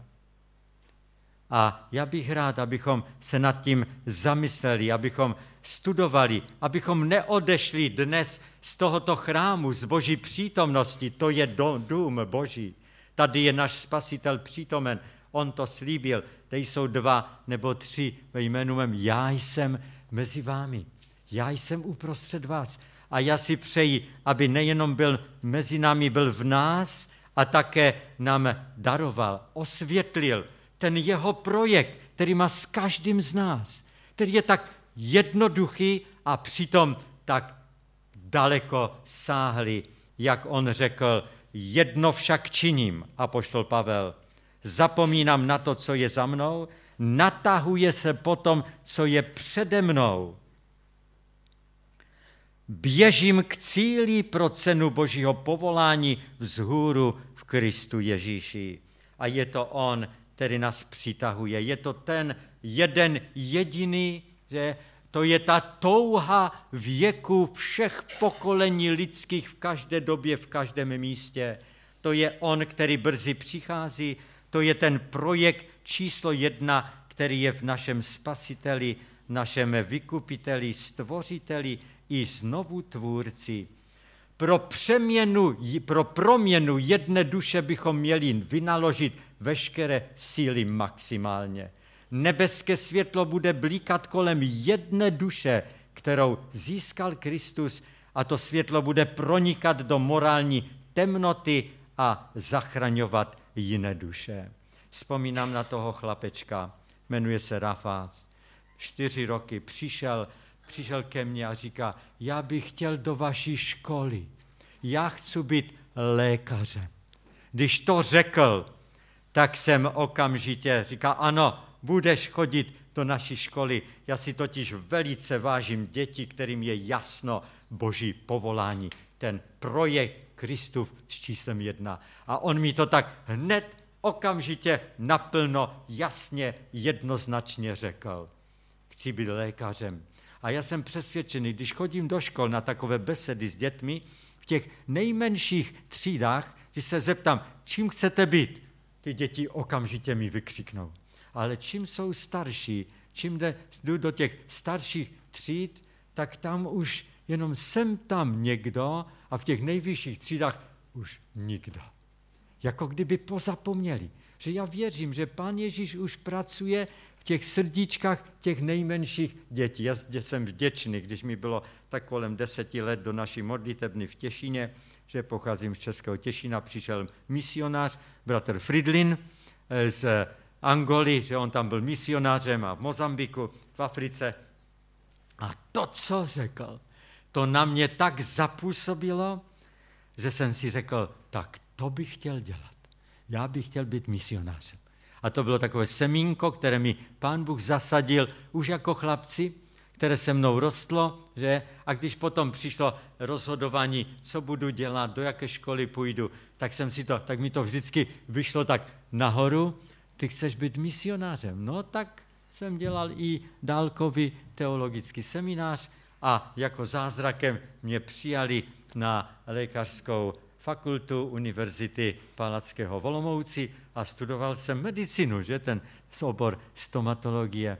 A já bych rád, abychom se nad tím zamysleli, abychom studovali, abychom neodešli dnes z tohoto chrámu, z Boží přítomnosti. To je dům Boží. Tady je náš Spasitel přítomen. On to slíbil. Tady jsou dva nebo tři ve jménu mém. Já jsem mezi vámi. Já jsem uprostřed vás. A já si přeji, aby nejenom byl mezi námi, byl v nás a také nám daroval, osvětlil ten jeho projekt, který má s každým z nás, který je tak jednoduchý a přitom tak daleko sáhlý, jak on řekl, jedno však činím, apoštol Pavel. Zapomínám na to, co je za mnou, natahuje se potom, co je přede mnou. Běžím k cíli pro cenu Božího povolání vzhůru v Kristu Ježíši. A je to on, který nás přitahuje. Je to ten jeden jediný, že to je ta touha věku všech pokolení lidských v každé době, v každém místě. To je on, který brzy přichází. To je ten projekt číslo jedna, který je v našem Spasiteli, našem vykupiteli, stvořiteli i znovu tvůrci. Pro přeměnu, pro proměnu jedné duše bychom měli vynaložit veškeré síly maximálně. Nebeské světlo bude blíkat kolem jedné duše, kterou získal Kristus, a to světlo bude pronikat do morální temnoty a zachraňovat jiné duše. Vzpomínám na toho chlapečka, jmenuje se Rafás. Čtyři roky přišel, přišel ke mně a říká, já bych chtěl do vaší školy, já chci být lékařem. Když to řekl, tak jsem okamžitě říkal, ano, budeš chodit do naší školy. Já si totiž velice vážím děti, kterým je jasno Boží povolání. Ten projekt Kristův s číslem jedna. A on mi to tak hned okamžitě naplno, jasně, jednoznačně řekl. Chci být lékařem. A já jsem přesvědčený, když chodím do škol na takové besedy s dětmi, v těch nejmenších třídách, když se zeptám, čím chcete být, ty děti okamžitě mi vykřiknou. Ale čím jsou starší, čím jdu do těch starších tříd, tak tam už jenom sem tam někdo a v těch nejvyšších třídách už nikdo. Jako kdyby pozapomněli. Že já věřím, že Pán Ježíš už pracuje v těch srdíčkách těch nejmenších dětí. Já jsem vděčný, když mi bylo tak kolem deseti let do naší modlitebny v Těšíně, že pocházím z Českého Těšína, přišel misionář, bratr Fridlin z Angoly, že on tam byl misionářem a v Mozambiku, v Africe. A to, co řekl, to na mě tak zapůsobilo, že jsem si řekl, tak to bych chtěl dělat. Já bych chtěl být misionářem. A to bylo takové semínko, které mi Pán Bůh zasadil už jako chlapci, které se mnou rostlo, že? A když potom přišlo rozhodování, co budu dělat, do jaké školy půjdu, tak jsem si to, tak mi to vždycky vyšlo tak nahoru, ty chceš být misionářem. No tak jsem dělal i dálkový teologický seminář a jako zázrakem mě přijali na lékařskou fakultu Univerzity Palackého v Olomouci a studoval jsem medicinu, že ten obor stomatologie.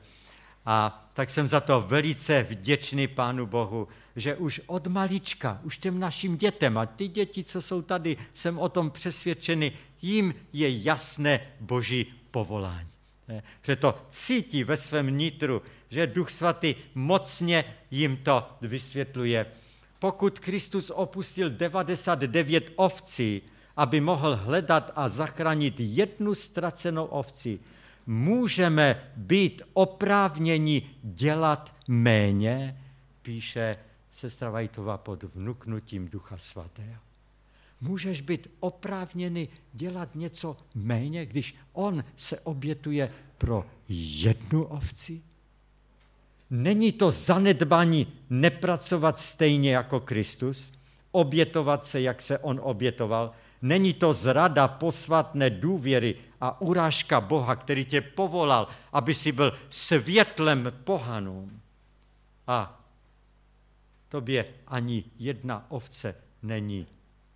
A tak jsem za to velice vděčný Pánu Bohu, že už od malička, už těm našim dětem, a ty děti, co jsou tady, jsem o tom přesvědčený, jim je jasné Boží povolání. Že to cítí ve svém nitru, že Duch Svatý mocně jim to vysvětluje. Pokud Kristus opustil devadesát devět ovcí, aby mohl hledat a zachránit jednu ztracenou ovci, můžeme být oprávněni dělat méně, píše sestra Vajtová pod vnuknutím Ducha Svatého. Můžeš být oprávněný dělat něco méně, když on se obětuje pro jednu ovci? Není to zanedbání nepracovat stejně jako Kristus? obětovat se, jak se on obětoval. Není to zrada posvatné důvěry a urážka Boha, který tě povolal, aby si byl světlem pohanům. A tobě ani jedna ovce není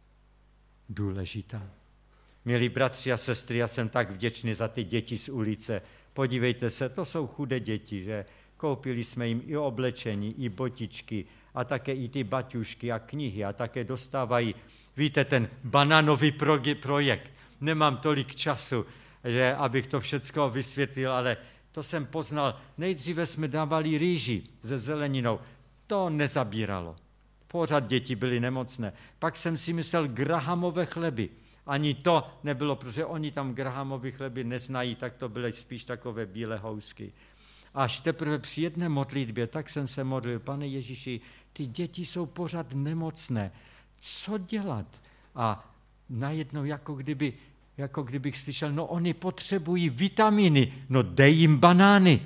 důležitá. Milí bratři a sestry, já jsem tak vděčný za ty děti z ulice. Podívejte se, to jsou chudé děti, že koupili jsme jim i oblečení, i botičky a také i ty baťušky a knihy a také dostávají, víte, ten banánový projekt. Nemám tolik času, že abych to všecko vysvětlil, ale to jsem poznal. Nejdříve jsme dávali rýži se zeleninou. To nezabíralo. Pořád děti byly nemocné. Pak jsem si myslel grahamové chleby. Ani to nebylo, protože oni tam grahamové chleby neznají, tak to byly spíš takové bílé housky. Až teprve při jedné modlitbě, tak jsem se modlil, Pane Ježíši, ty děti jsou pořád nemocné. Co dělat? A najednou, jako, kdyby, jako kdybych slyšel, no oni potřebují vitaminy, no dej jim banány.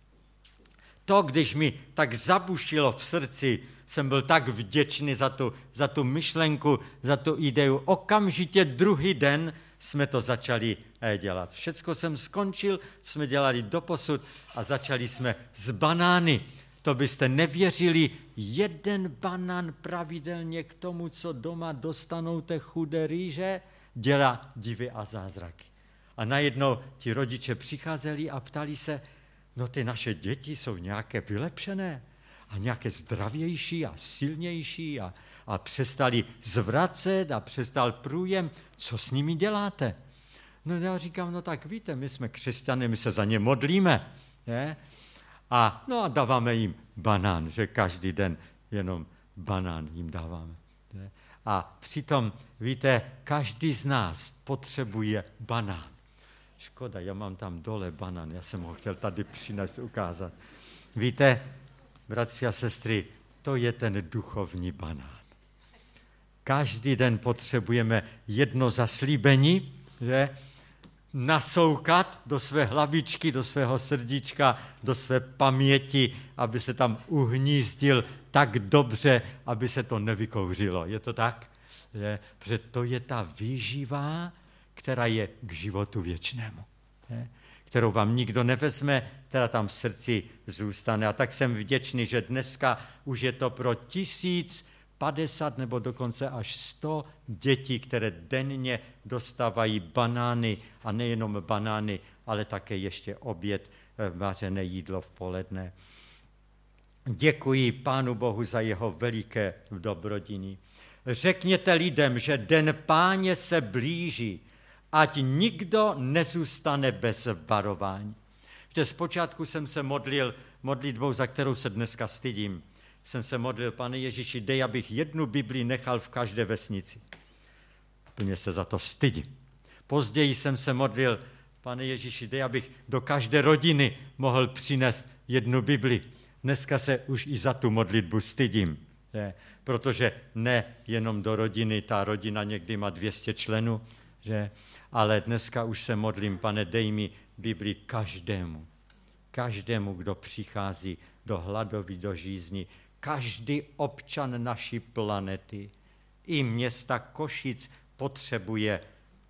To, když mi tak zabušilo v srdci, jsem byl tak vděčný za tu, za tu myšlenku, za tu ideu. Okamžitě druhý den jsme to začali dělat. Všecko jsem skončil, jsme dělali doposud a začali jsme s banány. To byste nevěřili, jeden banán pravidelně k tomu, co doma dostanou té chudé rýže, dělá divy a zázraky. A najednou ti rodiče přicházeli a ptali se, no ty naše děti jsou nějaké vylepšené a nějaké zdravější a silnější a, a přestali zvracet a přestal průjem. Co s nimi děláte? No já říkám, no tak víte, my jsme křesťané, my se za ně modlíme. Je? A, no a dáváme jim banán, že každý den jenom banán jim dáváme. Je? A přitom, víte, každý z nás potřebuje banán. Škoda, já mám tam dole banán, já jsem ho chtěl tady přinést, ukázat. Víte, bratři a sestry, to je ten duchovní banán. Každý den potřebujeme jedno zaslíbení, že nasoukat do své hlavičky, do svého srdíčka, do své paměti, aby se tam uhnízdil tak dobře, aby se to nevykouřilo. Je to tak? Je, protože to je ta výživa, která je k životu věčnému. Je, kterou vám nikdo nevezme, která tam v srdci zůstane. A tak jsem vděčný, že dneska už je to pro tisíc padesát nebo dokonce až sto dětí, které denně dostávají banány a nejenom banány, ale také ještě oběd, vařené jídlo v poledne. Děkuji Pánu Bohu za jeho veliké dobrodění. Řekněte lidem, že den Páně se blíží, ať nikdo nezůstane bez varování. Víte, zpočátku jsem se modlil modlitbou, za kterou se dneska stydím. Jsem se modlil, Pane Ježíši, dej, abych jednu Bibli nechal v každé vesnici. Plně se za to stydím. Později jsem se modlil, Pane Ježíši, dej, abych do každé rodiny mohl přinést jednu Bibli. Dneska se už i za tu modlitbu stydím, že? Protože ne jenom do rodiny, ta rodina někdy má dvě stě členů, že? Ale dneska už se modlím, Pane, dej mi Bibli každému. Každému, kdo přichází do hladoví, do žízni. Každý občan naší planety i města Košic potřebuje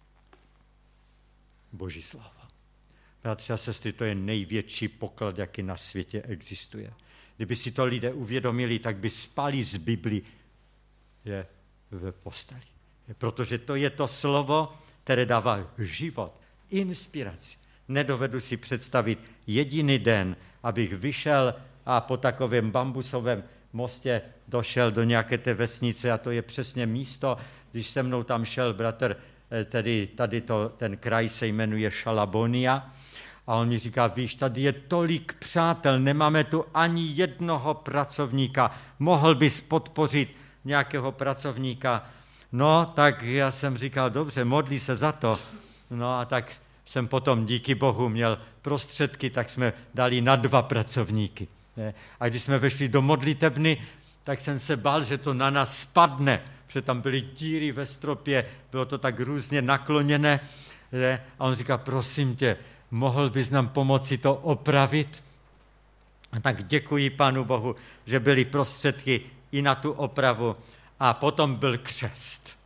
Boží slovo. Bratři a sestry, to je největší poklad, jaký na světě existuje. Kdyby si to lidé uvědomili, tak by spali z Bibli je v posteli. Protože to je to slovo, které dává život, inspiraci. Nedovedu si představit jediný den, abych vyšel a po takovém bambusovém mostě došel do nějaké té vesnice a to je přesně místo, když se mnou tam šel bratr, tedy tady to, ten kraj se jmenuje Šalabonia a on mi říká, víš, tady je tolik přátel, nemáme tu ani jednoho pracovníka, mohl bys podpořit nějakého pracovníka. No, tak já jsem říkal, dobře, modlí se za to. No a tak jsem potom díky Bohu měl prostředky, tak jsme dali na dva pracovníky. A když jsme vešli do modlitebny, tak jsem se bál, že to na nás spadne, protože tam byly díry ve stropě, bylo to tak různě nakloněné. A on říká, prosím tě, mohl bys nám pomoci to opravit? A tak děkuji Pánu Bohu, že byly prostředky i na tu opravu. a potom byl křest.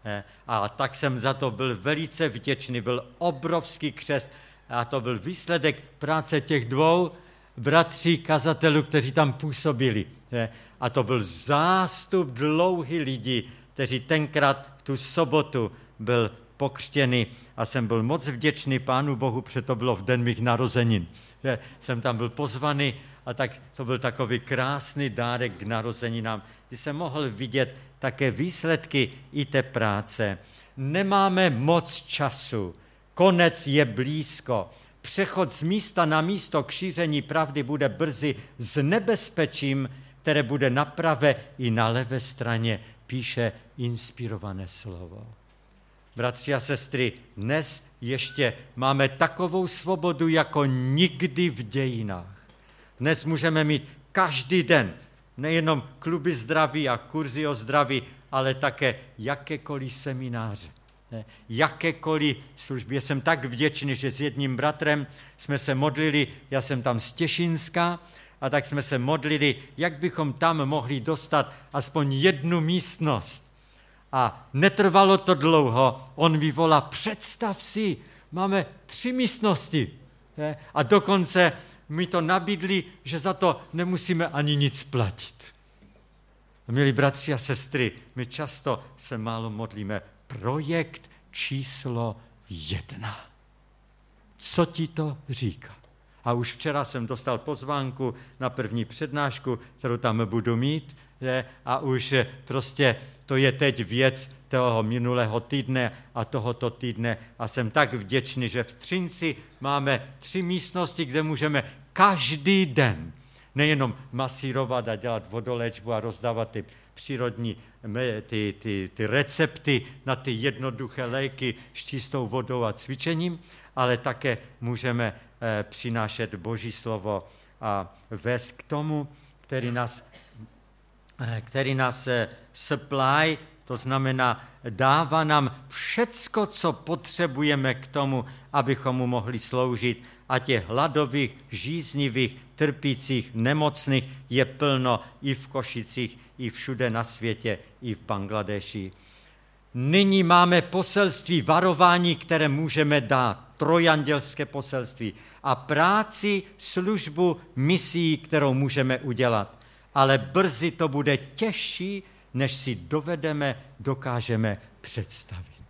A tak jsem za to byl velice vděčný, byl obrovský křest a to byl výsledek práce těch dvou bratří kazatelů, kteří tam působili. A to byl zástup dlouhý lidí, kteří tenkrát v tu sobotu byl pokřtěný a jsem byl moc vděčný Pánu Bohu, protože to bylo v den mých narozenin. Že jsem tam byl pozvaný a tak to byl takový krásný dárek k narozeninám, kdy jsem mohl vidět také výsledky i té práce. Nemáme moc času, konec je blízko. Přechod z místa na místo k šíření pravdy bude brzy s nebezpečím, které bude na pravé i na levé straně, píše inspirované slovo. Bratři a sestry, dnes ještě máme takovou svobodu jako nikdy v dějinách. Dnes můžeme mít každý den nejenom kluby zdraví a kurzy o zdraví, ale také jakékoliv semináře, ne, jakékoliv služby. Jsem tak vděčný, že s jedním bratrem jsme se modlili, já jsem tam z Těšínska, a tak jsme se modlili, jak bychom tam mohli dostat aspoň jednu místnost. A netrvalo to dlouho, on vyvolá, představ si, máme tři místnosti. Ne? A dokonce mi to nabídli, že za to nemusíme ani nic platit. Milí bratři a sestry, my často se málo modlíme. Projekt číslo jedna. Co ti to říká? A už včera jsem dostal pozvánku na první přednášku, kterou tam budu mít, že? A už prostě to je teď věc toho minulého týdne a tohoto týdne a jsem tak vděčný, že v Třinci máme tři místnosti, kde můžeme každý den nejenom masírovat a dělat vodoléčbu a rozdávat ty přírodní ty, ty, ty recepty na ty jednoduché léky s čistou vodou a cvičením, ale také můžeme eh, přinášet Boží slovo a vést k tomu, který nás, eh, který nás eh, supply, to znamená dává nám všecko, co potřebujeme k tomu, abychom mu mohli sloužit. A těch hladových, žíznivých, trpících, nemocných je plno i v Košicích, i všude na světě, i v Bangladeši. Nyní máme poselství varování, které můžeme dát, trojandělské poselství a práci, službu, misii, kterou můžeme udělat. Ale brzy to bude těžší, než si dovedeme, dokážeme představit.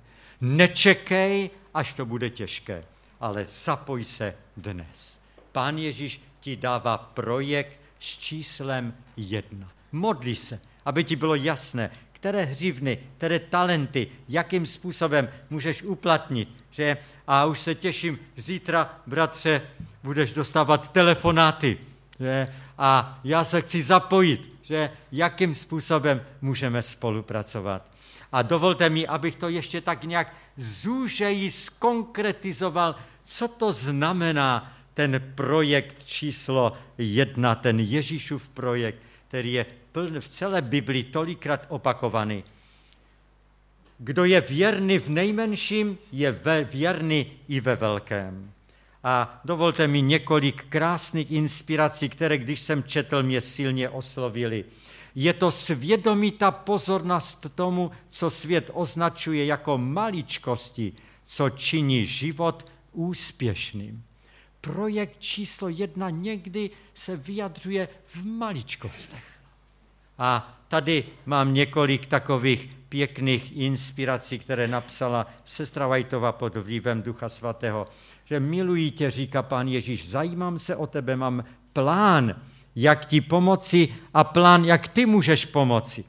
Nečekej, až to bude těžké, ale zapoj se dnes. Pán Ježíš ti dává projekt s číslem jedna. Modli se, aby ti bylo jasné, které hřivny, které talenty, jakým způsobem můžeš uplatnit. Že? A už se těším, zítra, bratře, budeš dostávat telefonáty. Že? A já se chci zapojit, že? Jakým způsobem můžeme spolupracovat. A dovolte mi, abych to ještě tak nějak zúžeji zkonkretizoval, co to znamená ten projekt číslo jedna, ten Ježíšův projekt, který je v celé Biblii tolikrát opakovaný. Kdo je věrný v nejmenším, je věrný i ve velkém. A dovolte mi několik krásných inspirací, které, když jsem četl, mě silně oslovily. Je to svědomitá pozornost tomu, co svět označuje jako maličkosti, co činí život úspěšným. Projekt číslo jedna někdy se vyjadřuje v maličkostech. A tady mám několik takových pěkných inspirací, které napsala sestra Vajtová pod vlivem Ducha Svatého, že miluji tě, říká Pán Ježíš, zajímám se o tebe, mám plán, jak ti pomoci a plán, jak ty můžeš pomoci.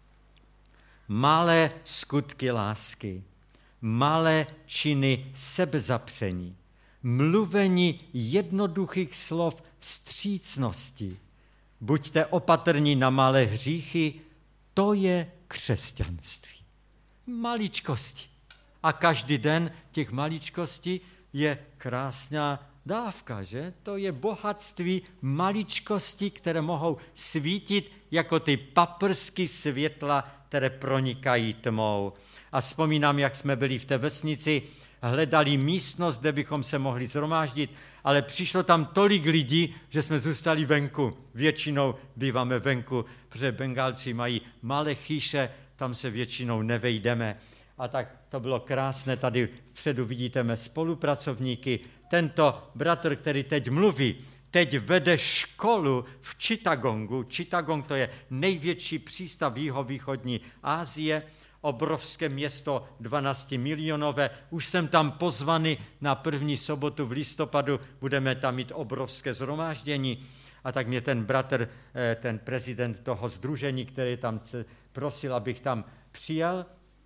Malé skutky lásky, malé činy sebezapření, mluvení jednoduchých slov vstřícnosti. Buďte opatrní na malé hříchy, to je křesťanství. Maličkosti. A každý den těch maličkostí je krásná dávka, že? To je bohatství maličkosti, které mohou svítit jako ty paprsky světla které pronikají tmou. A vzpomínám, jak jsme byli v té vesnici, hledali místnost, kde bychom se mohli shromáždit, ale přišlo tam tolik lidí, že jsme zůstali venku. Většinou býváme venku, protože Bengálci mají malé chýše, tam se většinou nevejdeme. A tak to bylo krásné, tady vpředu vidíte mé spolupracovníky. Tento bratr, který teď mluví, teď vede školu v Chittagongu. Chittagong to je největší přístav jihovýchodní Asie, obrovské město dvanáctimilionové. Už jsem tam pozvaný na první sobotu v listopadu, budeme tam mít obrovské shromáždění. A tak mě ten bratr, ten prezident toho sdružení, který tam se prosil, abych tam přijel.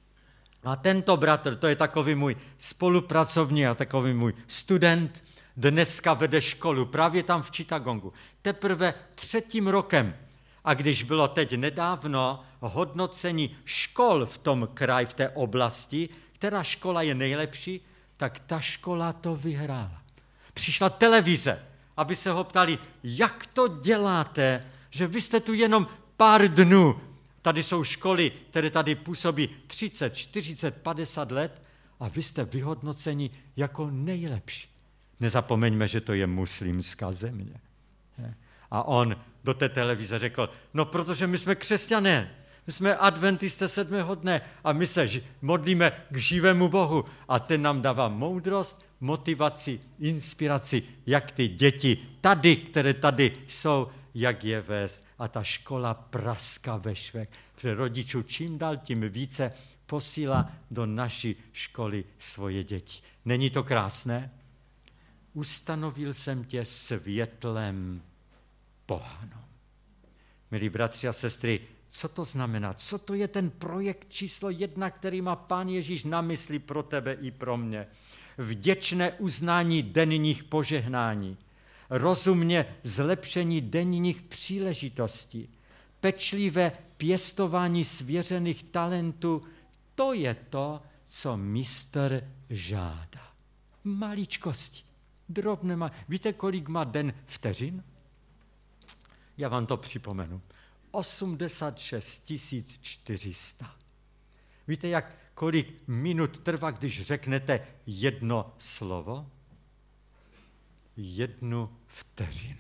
A tento bratr, to je takový můj spolupracovník a takový můj student, dneska vede školu právě tam v Chittagongu. Teprve třetím rokem. A když bylo teď nedávno hodnocení škol v tom kraji, v té oblasti, která škola je nejlepší, tak ta škola to vyhrála. Přišla televize, aby se ho ptali, jak to děláte, že vy jste tu jenom pár dnů. Tady jsou školy, které tady působí třicet, čtyřicet, padesát let a vy jste vyhodnoceni jako nejlepší. Nezapomeňme, že to je muslimská země. A on do té televize řekl, no protože my jsme křesťané, my jsme adventisté sedmého dne a my se modlíme k živému Bohu a ten nám dává moudrost, motivaci, inspiraci, jak ty děti tady, které tady jsou, jak je vést. A ta škola praská ve švech, protože rodičů čím dál tím více posílá do naší školy svoje děti. Není to krásné? Ustanovil jsem tě světlem pohanům. Milí bratři a sestry, co to znamená? Co to je ten projekt číslo jedna, který má Pán Ježíš na mysli pro tebe i pro mě? Vděčné uznání denních požehnání, rozumně zlepšení denních příležitostí, pečlivé pěstování svěřených talentů, to je to, co mistr žádá. Maličkosti, drobné má. Víte, kolik má den vteřin? Já vám to připomenu. osmdesát šest tisíc čtyři sta. Víte, jak kolik minut trvá, když řeknete jedno slovo? Jednu vteřinu.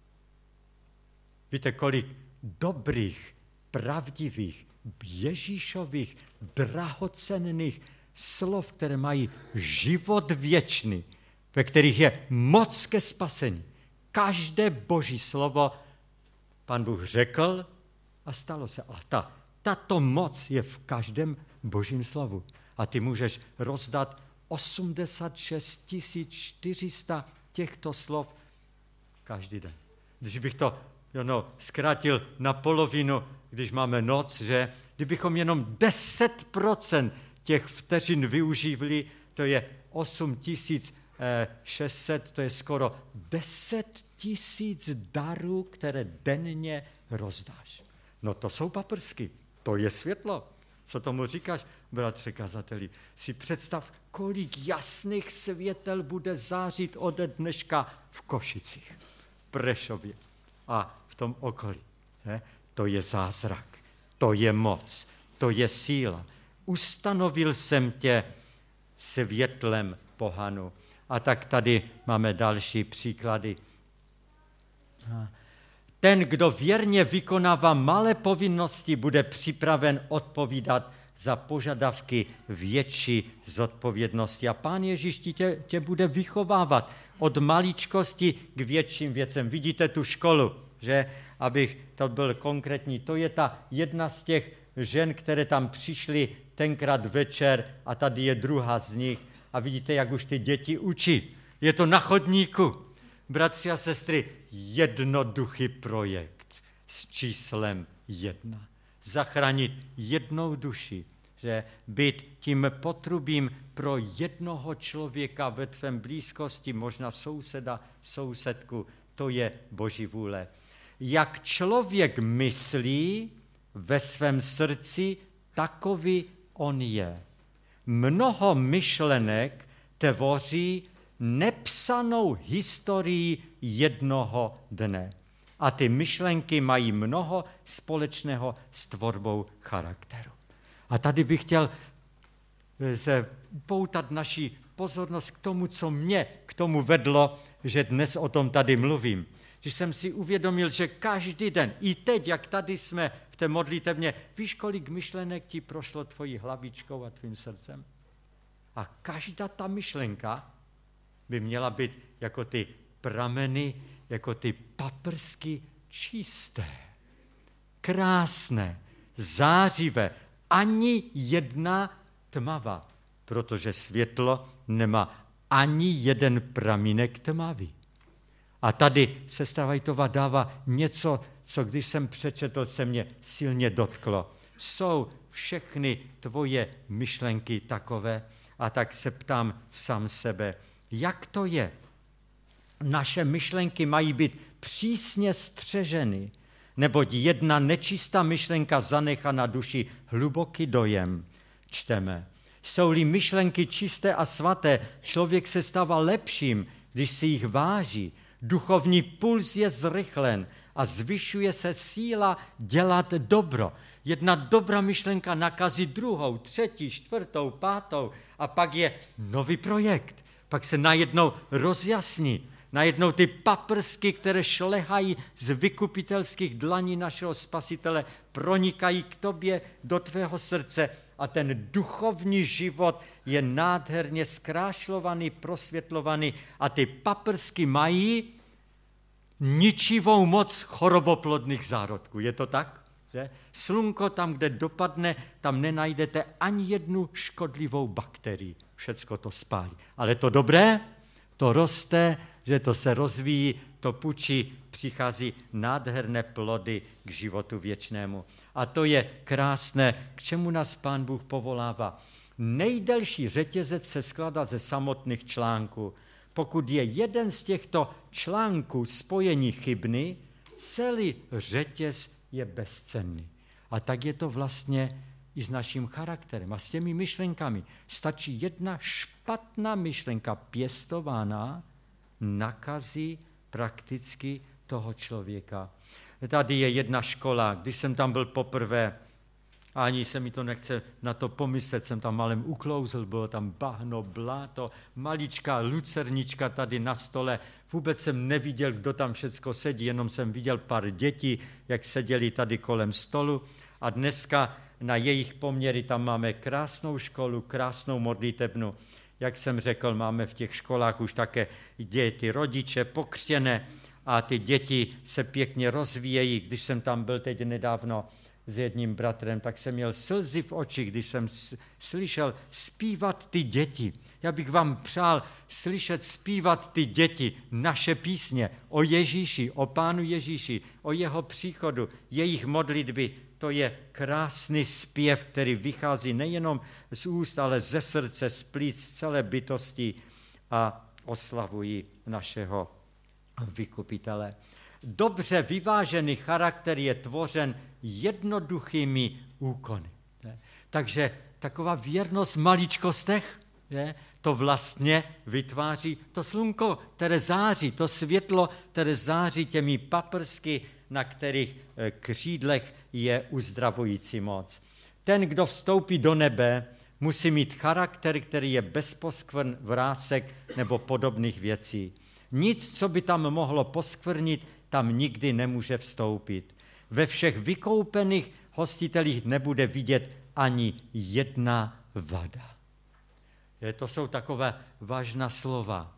Víte, kolik dobrých, pravdivých, Ježíšových, drahocenných slov, které mají život věčný, ve kterých je moc ke spasení. Každé boží slovo Pan Bůh řekl a stalo se. A ta, tato moc je v každém božím slovu. A ty můžeš rozdat osmdesát šest tisíc čtyři sta těchto slov každý den. Když bych to no, zkrátil na polovinu, když máme noc, že kdybychom jenom deset procent těch vteřin využívali, to je osm tisíc šest set, to je skoro deset tisíc darů, které denně rozdáš. No to jsou paprsky, to je světlo. Co tomu říkáš, bratře kazateli? Si představ, kolik jasných světel bude zářit ode dneška v Košicích, v Prešově a v tom okolí. Ne? To je zázrak, to je moc, to je síla. Ustanovil jsem tě světlem pohanu. A tak tady máme další příklady. Ten, kdo věrně vykonává malé povinnosti, bude připraven odpovídat za požadavky větší zodpovědnosti. A Pán Ježíš tě, tě bude vychovávat od maličkosti k větším věcem. Vidíte tu školu, že? Abych to byl konkrétní. To je ta jedna z těch žen, které tam přišly tenkrát večer a tady je druhá z nich. A vidíte, jak už ty děti učí. Je to na chodníku. Bratři a sestry, jednoduchý projekt s číslem jedna. Zachránit jednou duši, že být tím potrubím pro jednoho člověka ve tvém blízkosti, možná souseda, sousedku, to je Boží vůle. Jak člověk myslí ve svém srdci, takový on je. Mnoho myšlenek tvoří nepsanou historii jednoho dne. A ty myšlenky mají mnoho společného s tvorbou charakteru. A tady bych chtěl se poutat naši pozornost k tomu, co mě k tomu vedlo, že dnes o tom tady mluvím. Když jsem si uvědomil, že každý den, i teď, jak tady jsme v té modlitevně, víš, kolik myšlenek ti prošlo tvojí hlavičkou a tvým srdcem? A každá ta myšlenka by měla být jako ty prameny, jako ty paprsky čisté, krásné, zářivé, ani jedna tmavá, protože světlo nemá ani jeden pramínek tmavý. A tady sestra Vajtová dává něco, co když jsem přečetl, se mě silně dotklo. Jsou všechny tvoje myšlenky takové? A tak se ptám sám sebe, jak to je? Naše myšlenky mají být přísně střeženy, neboť jedna nečistá myšlenka zanechá na duši hluboký dojem. Čteme. Jsou-li myšlenky čisté a svaté, člověk se stává lepším, když si jich váží. Duchovní puls je zrychlen a zvyšuje se síla dělat dobro. Jedna dobrá myšlenka nakazí druhou, třetí, čtvrtou, pátou a pak je nový projekt. Pak se najednou rozjasní. Najednou ty paprsky, které šlehají z vykupitelských dlaní našeho Spasitele, pronikají k tobě do tvého srdce a ten duchovní život je nádherně zkrášlovaný, prosvětlovaný a ty paprsky mají ničivou moc choroboplodných zárodků. Je to tak? Že? Slunko tam, kde dopadne, tam nenajdete ani jednu škodlivou bakterii. Všecko to spálí. Ale to dobré, to roste, že to se rozvíjí, to pučí, přichází nádherné plody k životu věčnému. A to je krásné, k čemu nás Pán Bůh povolává. Nejdelší řetězec se skládá ze samotných článků. Pokud je jeden z těchto článků spojení chybný, celý řetěz je bezcenný. A tak je to vlastně i s naším charakterem a s těmi myšlenkami. Stačí jedna špatná myšlenka pěstovaná, nakazí prakticky toho člověka. Tady je jedna škola, když jsem tam byl poprvé, ani se mi to nechce na to pomyslet, jsem tam malem uklouzl, bylo tam bahno, bláto, maličká lucernička tady na stole, vůbec jsem neviděl, kdo tam všecko sedí, jenom jsem viděl pár dětí, jak seděli tady kolem stolu a dneska na jejich poměry tam máme krásnou školu, krásnou modlitebnu. Jak jsem řekl, máme v těch školách už také děti, rodiče pokřtěné a ty děti se pěkně rozvíjejí. Když jsem tam byl teď nedávno s jedním bratrem, tak jsem měl slzy v očích, když jsem slyšel zpívat ty děti. Já bych vám přál slyšet zpívat ty děti, naše písně o Ježíši, o Pánu Ježíši, o jeho příchodu, jejich modlitby. To je krásný zpěv, který vychází nejenom z úst, ale ze srdce, z plíc, z celé bytosti a oslavují našeho vykupitele. Dobře vyvážený charakter je tvořen jednoduchými úkony. Takže taková věrnost v maličkostech, to vlastně vytváří to slunko, které září, to světlo, které září těmi paprsky, na kterých křídlech je uzdravující moc. Ten, kdo vstoupí do nebe, musí mít charakter, který je bez poskvrn, vrásek nebo podobných věcí. Nic, co by tam mohlo poskvrnit, tam nikdy nemůže vstoupit. Ve všech vykoupených hostitelích nebude vidět ani jedna vada. To jsou takové vážná slova.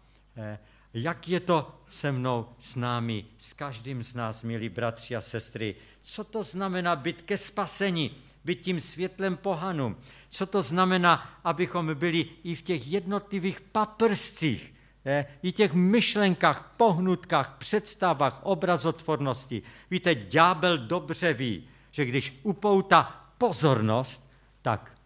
Jak je to se mnou, s námi, s každým z nás, milí bratři a sestry? Co to znamená být ke spasení, být tím světlem pohanům? Co to znamená, abychom byli i v těch jednotlivých paprscích, i těch myšlenkách, pohnutkách, představách, obrazotvornosti? Víte, ďábel dobře ví, že když upoutá pozornost, tak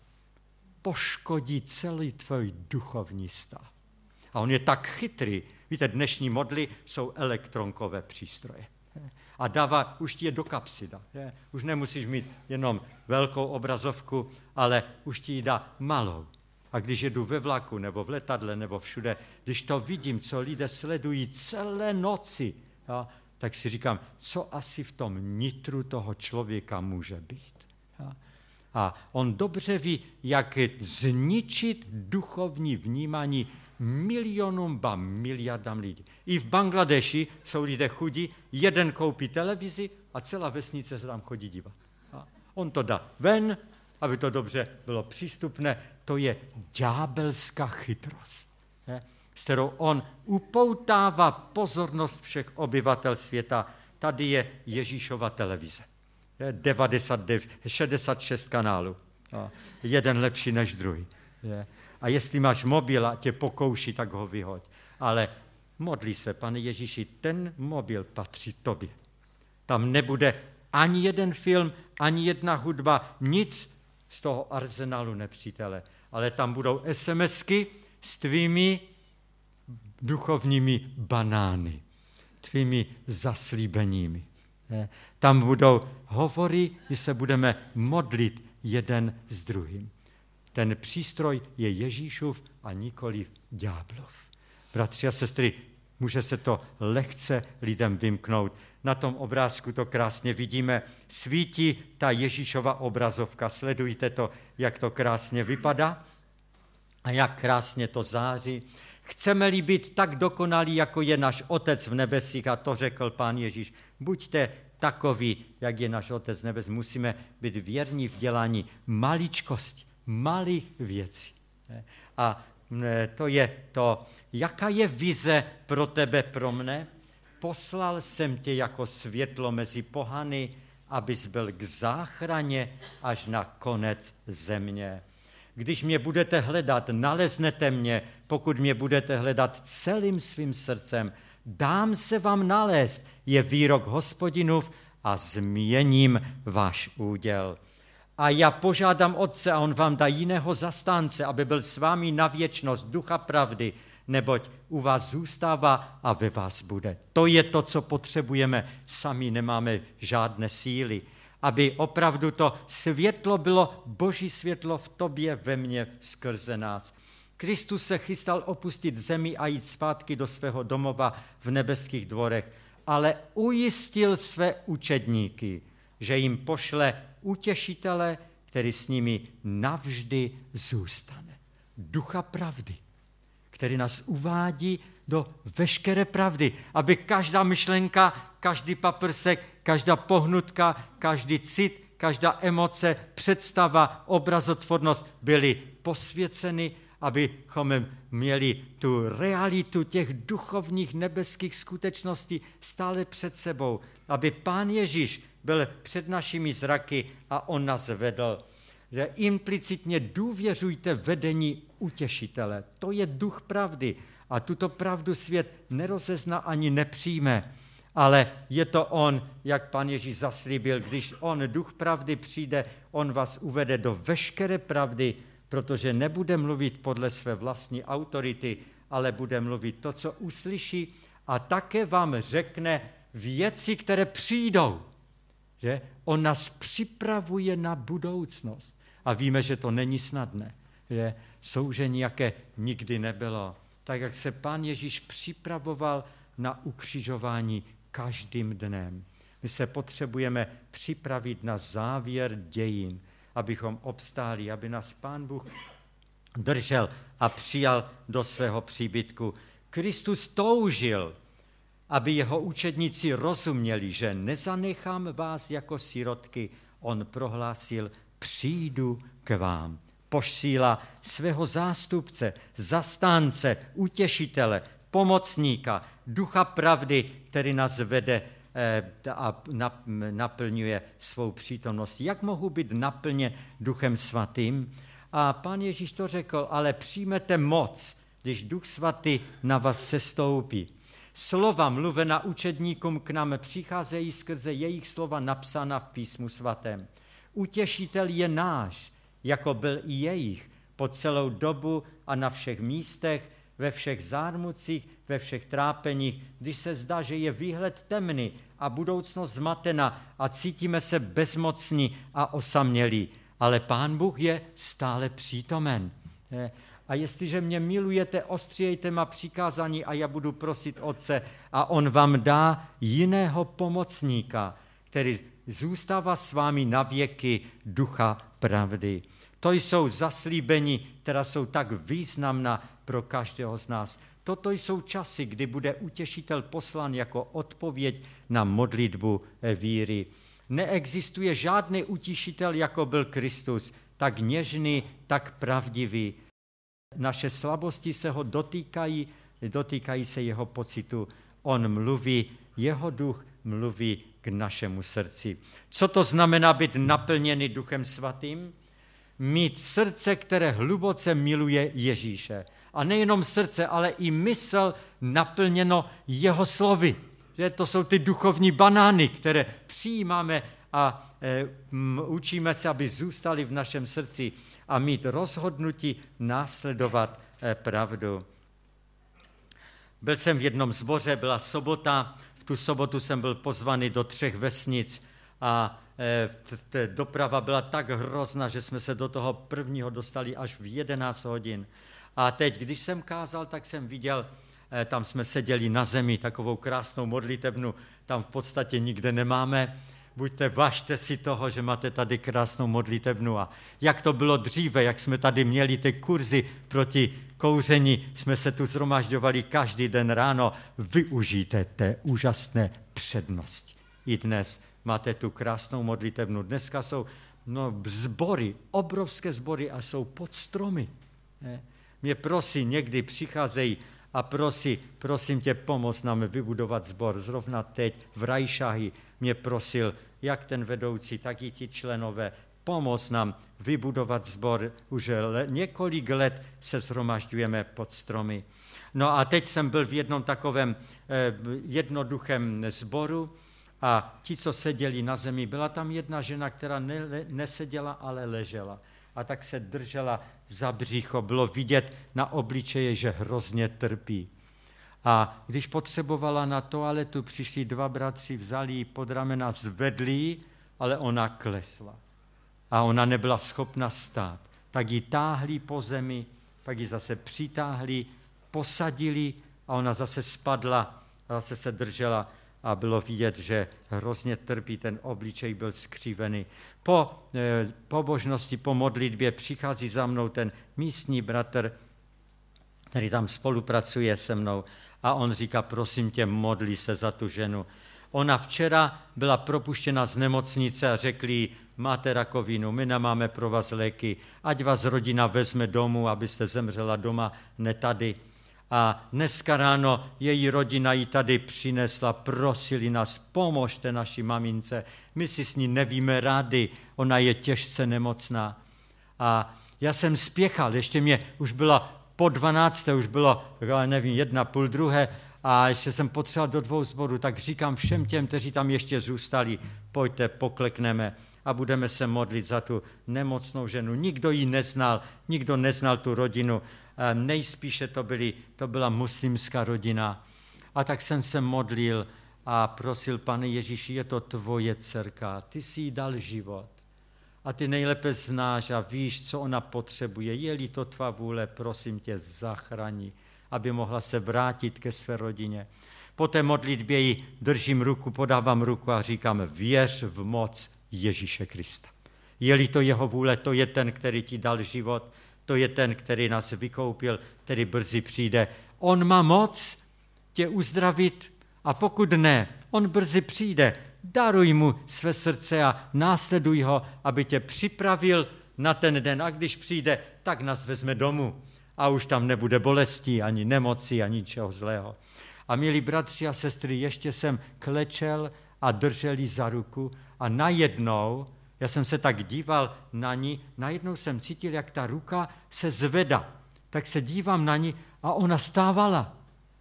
poškodí celý tvůj duchovní stav. A on je tak chytrý. Víte, dnešní modly jsou elektronkové přístroje. A dává, už ti je do kapsy. Dá, už nemusíš mít jenom velkou obrazovku, ale už ti ji dá malou. A když jedu ve vlaku, nebo v letadle, nebo všude, když to vidím, co lidé sledují celé noci, ja, tak si říkám, co asi v tom nitru toho člověka může být. Ja. A on dobře ví, jak zničit duchovní vnímání milionům, ba miliardám lidí. I v Bangladeši jsou lidé chudí, jeden koupí televizi a celá vesnice se tam chodí dívat. A on to dá ven, aby to dobře bylo přístupné. To je ďábelská chytrost, ne? S kterou on upoutává pozornost všech obyvatel světa. Tady je Ježíšova televize. devadesát devět, šedesát šest kanálů. A jeden lepší než druhý. A jestli máš mobil a tě pokouší, tak ho vyhoď. Ale modlí se, Pane Ježíši, ten mobil patří tobě. Tam nebude ani jeden film, ani jedna hudba, nic z toho arzenálu nepřítele. Ale tam budou SMSky s tvými duchovními banány, tvými zaslíbeními. Tam budou hovory, kdy se budeme modlit jeden s druhým. Ten přístroj je Ježíšův a nikoli ďáblov. Bratři a sestry, může se to lehce lidem vymknout. Na tom obrázku to krásně vidíme. Svítí ta Ježíšova obrazovka. Sledujte to, jak to krásně vypadá a jak krásně to září. Chceme-li být tak dokonalí, jako je náš Otec v nebesích, a to řekl Pán Ježíš, buďte takoví, jak je náš Otec nebes. Musíme být věrní v dělání maličkosti, malých věcí. A to je to, jaká je vize pro tebe, pro mne? Poslal jsem tě jako světlo mezi pohany, abys byl k záchraně až na konec země. Když mě budete hledat, naleznete mě, pokud mě budete hledat celým svým srdcem, dám se vám nalézt, je výrok Hospodinův, a změním váš úděl. A já požádám Otce, a on vám dá jiného zastánce, aby byl s vámi na věčnost, Ducha pravdy, neboť u vás zůstává a ve vás bude. To je to, co potřebujeme, sami nemáme žádné síly. Aby opravdu to světlo bylo Boží světlo v tobě, ve mně, skrze nás. Kristus se chystal opustit zemi a jít zpátky do svého domova v nebeských dvorech, ale ujistil své učedníky, že jim pošle utěšitele, který s nimi navždy zůstane. Ducha pravdy, který nás uvádí do veškeré pravdy, aby každá myšlenka, každý paprsek, každá pohnutka, každý cit, každá emoce, představa, obrazotvornost byly posvěceny, abychom měli tu realitu těch duchovních nebeských skutečností stále před sebou, aby Pán Ježíš byl před našimi zraky a on nás vedl. Že implicitně důvěřujte vedení utěšitele. To je duch pravdy a tuto pravdu svět nerozezná ani nepřijme. Ale je to on, jak Pán Ježíš zaslíbil, když on, duch pravdy, přijde, on vás uvede do veškeré pravdy, protože nebude mluvit podle své vlastní autority, ale bude mluvit to, co uslyší, a také vám řekne věci, které přijdou. Že? On nás připravuje na budoucnost. A víme, že to není snadné. Že? Soužení, jaké nikdy nebylo. Tak, jak se Pán Ježíš připravoval na ukřižování každým dnem. My se potřebujeme připravit na závěr dějin, abychom obstáli, aby nás Pán Bůh držel a přijal do svého příbytku. Kristus toužil, aby jeho učedníci rozuměli, že nezanechám vás jako sirotky. On prohlásil, přijdu k vám. Posílá svého zástupce, zastánce, utěšitele, pomocníka, ducha pravdy, který nás vede a naplňuje svou přítomnost. Jak mohu být naplněn Duchem Svatým? A Pán Ježíš to řekl, ale přijmete moc, když Duch Svatý na vás sestoupí. Slova mluvená učedníkům k nám přicházejí skrze jejich slova napsána v Písmu svatém. Utěšitel je náš, jako byl i jejich, po celou dobu a na všech místech, ve všech zármucích, ve všech trápeních, když se zdá, že je výhled temný a budoucnost zmatena a cítíme se bezmocní a osamělí. Ale Pán Bůh je stále přítomen. A jestliže mě milujete, ostříjejte má přikázání a já budu prosit Otce a on vám dá jiného pomocníka, který zůstává s vámi na věky, Ducha pravdy. To jsou zaslíbení, která jsou tak významná pro každého z nás. Toto jsou časy, kdy bude utěšitel poslán jako odpověď na modlitbu víry. Neexistuje žádný utěšitel, jako byl Kristus, tak něžný, tak pravdivý. Naše slabosti se ho dotýkají, dotýkají se jeho pocitu. On mluví, jeho duch mluví k našemu srdci. Co to znamená být naplněný Duchem Svatým? Mít srdce, které hluboce miluje Ježíše. A nejenom srdce, ale i mysl naplněno jeho slovy. Že to jsou ty duchovní banány, které přijímáme a e, m, učíme se, aby zůstali v našem srdci a mít rozhodnutí následovat e, pravdu. Byl jsem v jednom sboře, byla sobota, v tu sobotu jsem byl pozvaný do třech vesnic a e, t, t, doprava byla tak hrozná, že jsme se do toho prvního dostali až v jedenáct hodin. A teď, když jsem kázal, tak jsem viděl, e, tam jsme seděli na zemi, takovou krásnou modlitebnu, tam v podstatě nikde nemáme. Buďte, važte si toho, že máte tady krásnou modlitebnu. A jak to bylo dříve, jak jsme tady měli ty kurzy proti kouření, jsme se tu shromažďovali každý den ráno. Využijte té úžasné přednosti. I dnes máte tu krásnou modlitebnu. Dneska jsou no, sbory, obrovské sbory a jsou pod stromy. Ne? Mě prosí, někdy přicházejí a prosí, prosím tě, pomoz nám vybudovat sbor. Zrovna teď v Rajšahi mě prosil, jak ten vedoucí, tak i ti členové, pomoz nám vybudovat sbor. Už le, několik let se shromažďujeme pod stromy. No a teď jsem byl v jednom takovém eh, jednoduchém sboru a ti, co seděli na zemi, byla tam jedna žena, která ne, neseděla, ale ležela. A tak se držela za břicho. Bylo vidět na obličeji, že hrozně trpí. A když potřebovala na toaletu, přišli dva bratři, vzali ji pod ramena, zvedli ji, ale ona klesla. A ona nebyla schopna stát. Tak ji táhli po zemi, pak ji zase přitáhli, posadili a ona zase spadla a zase se držela. A bylo vidět, že hrozně trpí, ten obličej byl skřivený. Po e, pobožnosti, po modlitbě přichází za mnou ten místní bratr, který tam spolupracuje se mnou a on říká, prosím tě, modli se za tu ženu. Ona včera byla propuštěna z nemocnice a řekli, máte rakovinu, my nemáme pro vás léky, ať vás rodina vezme domů, abyste zemřela doma, ne tady. A dneska ráno její rodina ji tady přinesla, prosili nás, pomožte naší mamince, my si s ní nevíme rády, ona je těžce nemocná. A já jsem spěchal, ještě mě už byla po dvanácté, už bylo, já nevím, jedna, půl druhé, a ještě jsem potřeboval do dvou sborů, tak říkám všem těm, kteří tam ještě zůstali, pojďte, poklekneme a budeme se modlit za tu nemocnou ženu. Nikdo ji neznal, nikdo neznal tu rodinu, nejspíše to, byly, to byla muslimská rodina. A tak jsem se modlil a prosil, Pane Ježíši, je to tvoje dcerka, ty jsi jí dal život. A ty nejlépe znáš a víš, co ona potřebuje. Je-li to tvá vůle, prosím tě, zachrání, aby mohla se vrátit ke své rodině. Po té modlitbě jí držím ruku, podávám ruku a říkám, věř v moc Ježíše Krista. Je-li to jeho vůle, to je ten, který ti dal život, to je ten, který nás vykoupil, který brzy přijde. On má moc tě uzdravit a pokud ne, on brzy přijde. Daruj mu své srdce a následuj ho, aby tě připravil na ten den. A když přijde, tak nás vezme domů. A už tam nebude bolesti, ani nemoci, ani ničeho zlého. A milí bratři a sestry, ještě jsem klečel a držel jí za ruku a najednou, já jsem se tak díval na ní, najednou jsem cítil, jak ta ruka se zvedá. Tak se dívám na ní a ona stávala.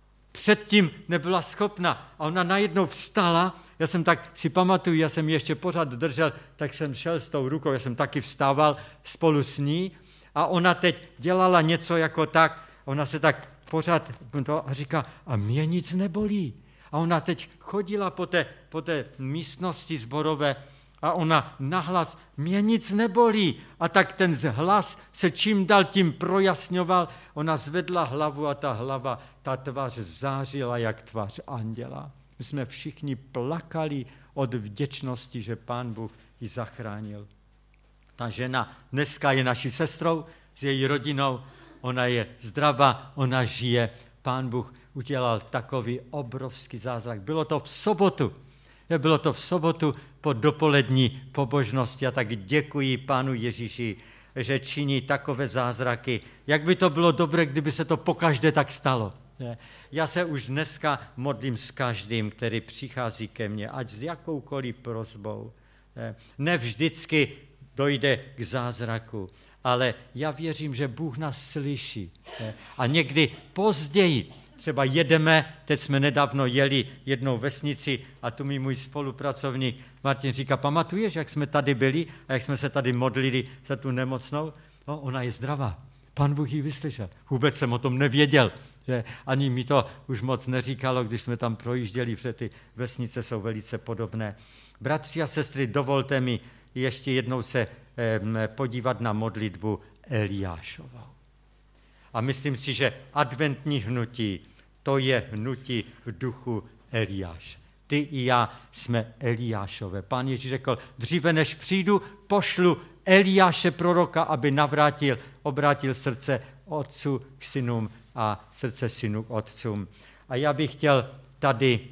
Předtím nebyla schopna a ona najednou vstala. Já jsem tak si pamatuju, já jsem ji ještě pořád držel, tak jsem šel s tou rukou, já jsem taky vstával spolu s ní a ona teď dělala něco jako tak, ona se tak pořád to a říká, a mě nic nebolí. A ona teď chodila po té, po té místnosti sborové a ona nahlas, mě nic nebolí. A tak ten hlas se čím dál tím projasňoval. Ona zvedla hlavu a ta hlava, ta tvář zářila jak tvář anděla. My jsme všichni plakali od vděčnosti, že Pán Bůh ji zachránil. Ta žena dneska je naší sestrou s její rodinou, ona je zdravá, ona žije. Pán Bůh udělal takový obrovský zázrak. Bylo to v sobotu. Bylo to v sobotu po dopolední pobožnosti a tak děkuji Pánu Ježíši, že činí takové zázraky. Jak by to bylo dobré, kdyby se to pokaždé tak stalo. Já se už dneska modlím s každým, který přichází ke mně, ať s jakoukoliv prosbou. Ne vždycky dojde k zázraku, ale já věřím, že Bůh nás slyší. A někdy později, třeba jedeme, teď jsme nedávno jeli jednou vesnici a tu mi můj spolupracovník Martin říká, pamatuješ, jak jsme tady byli a jak jsme se tady modlili za tu nemocnou? No, ona je zdravá. Pán Bůh ji vyslyšel. Vůbec jsem o tom nevěděl, že ani mi to už moc neříkalo, když jsme tam projížděli, protože ty vesnice jsou velice podobné. Bratři a sestry, dovolte mi ještě jednou se eh, podívat na modlitbu Eliášovou. A myslím si, že adventní hnutí, to je hnutí v duchu Eliáše. Ty i já jsme Eliášové. Pán Ježíš řekl, dříve než přijdu, pošlu Eliáše proroka, aby navrátil, obrátil srdce otců k synům a srdce synů k otcům. A já bych chtěl tady,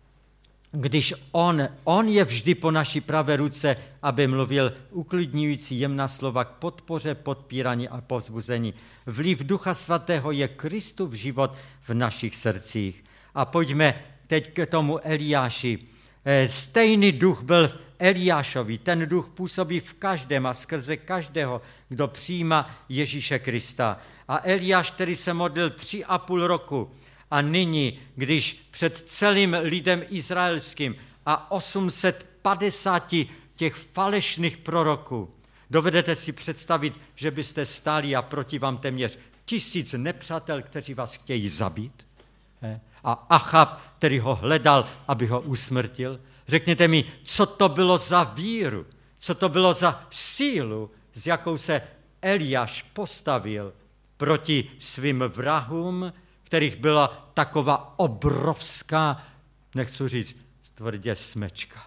když on, on je vždy po naší pravé ruce, aby mluvil uklidňující jemná slova k podpoře, podpírání a povzbuzení. Vliv Ducha Svatého je Kristův život v našich srdcích. A pojďme teď k tomu Eliáši. Stejný duch byl v Eliášovi, ten duch působí v každém a skrze každého, kdo přijímá Ježíše Krista. A Eliáš, který se modlil tři a půl roku, a nyní, když před celým lidem izraelským a osm set padesát těch falešných proroků, dovedete si představit, že byste stáli a proti vám téměř tisíc nepřátel, kteří vás chtějí zabít? A Achab, který ho hledal, aby ho usmrtil. Řekněte mi, co to bylo za víru, co to bylo za sílu, s jakou se Eliáš postavil proti svým vrahům, kterých byla taková obrovská, nechci říct, tvrdě smečka.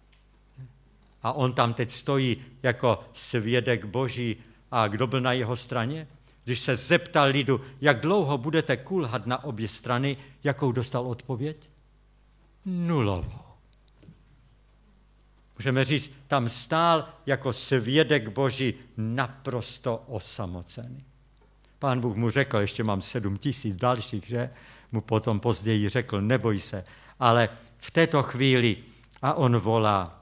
A on tam teď stojí jako svědek Boží. A kdo byl na jeho straně? Když se zeptal lidu, jak dlouho budete kulhat na obě strany, jakou dostal odpověď? Nulovou. Můžeme říct, tam stál jako svědek Boží naprosto osamocený. Pán Bůh mu řekl, ještě mám sedm tisíc dalších, že? Mu potom později řekl, neboj se. Ale v této chvíli a on volá,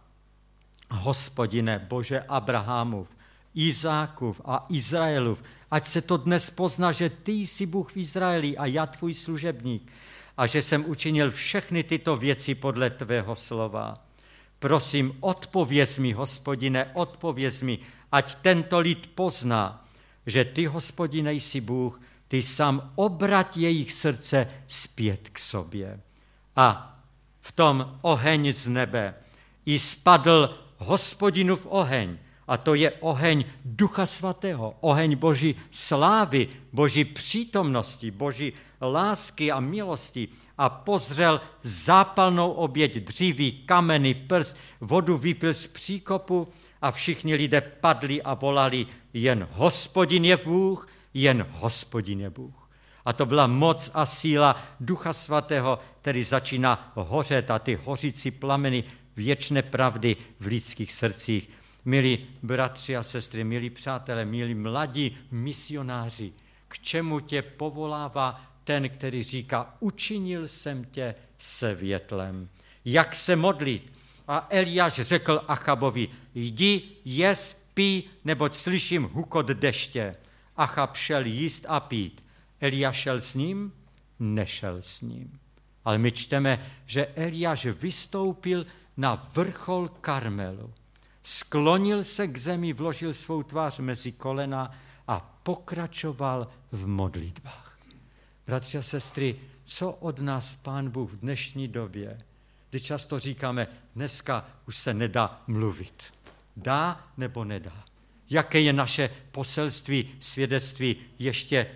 Hospodine Bože Abrahamův, Izákův a Izraelův, ať se to dnes pozná, že ty jsi Bůh v Izraeli a já tvůj služebník a že jsem učinil všechny tyto věci podle tvého slova. Prosím, odpověz mi, Hospodine, odpověz mi, ať tento lid pozná, že ty, Hospodine, jsi Bůh, ty sám obrať jejich srdce zpět k sobě. A v tom oheň z nebe i spadl Hospodinův oheň, a to je oheň Ducha Svatého, oheň Boží slávy, Boží přítomnosti, Boží lásky a milosti a pozřel zápalnou oběť dříví, kameny, prst, vodu vypil z příkopu a všichni lidé padli a volali, jen Hospodin je Bůh, jen Hospodin je Bůh. A to byla moc a síla Ducha Svatého, který začíná hořet a ty hořící plameny věčné pravdy v lidských srdcích. Milí bratři a sestry, milí přátelé, milí mladí misionáři, k čemu tě povolává ten, který říká, učinil jsem tě světlem. Jak se modlit? A Eliáš řekl Achabovi, jdi, jes, pij, neboť slyším hukot deště. Achab šel jíst a pít. Eliáš šel s ním? Nešel s ním. Ale my čteme, že Eliáš vystoupil na vrchol Karmelu. Sklonil se k zemi, vložil svou tvář mezi kolena a pokračoval v modlitbách. Bratři a sestry, co od nás Pán Bůh v dnešní době, kdy často říkáme, dneska už se nedá mluvit. Dá nebo nedá? Jaké je naše poselství, svědectví? Ještě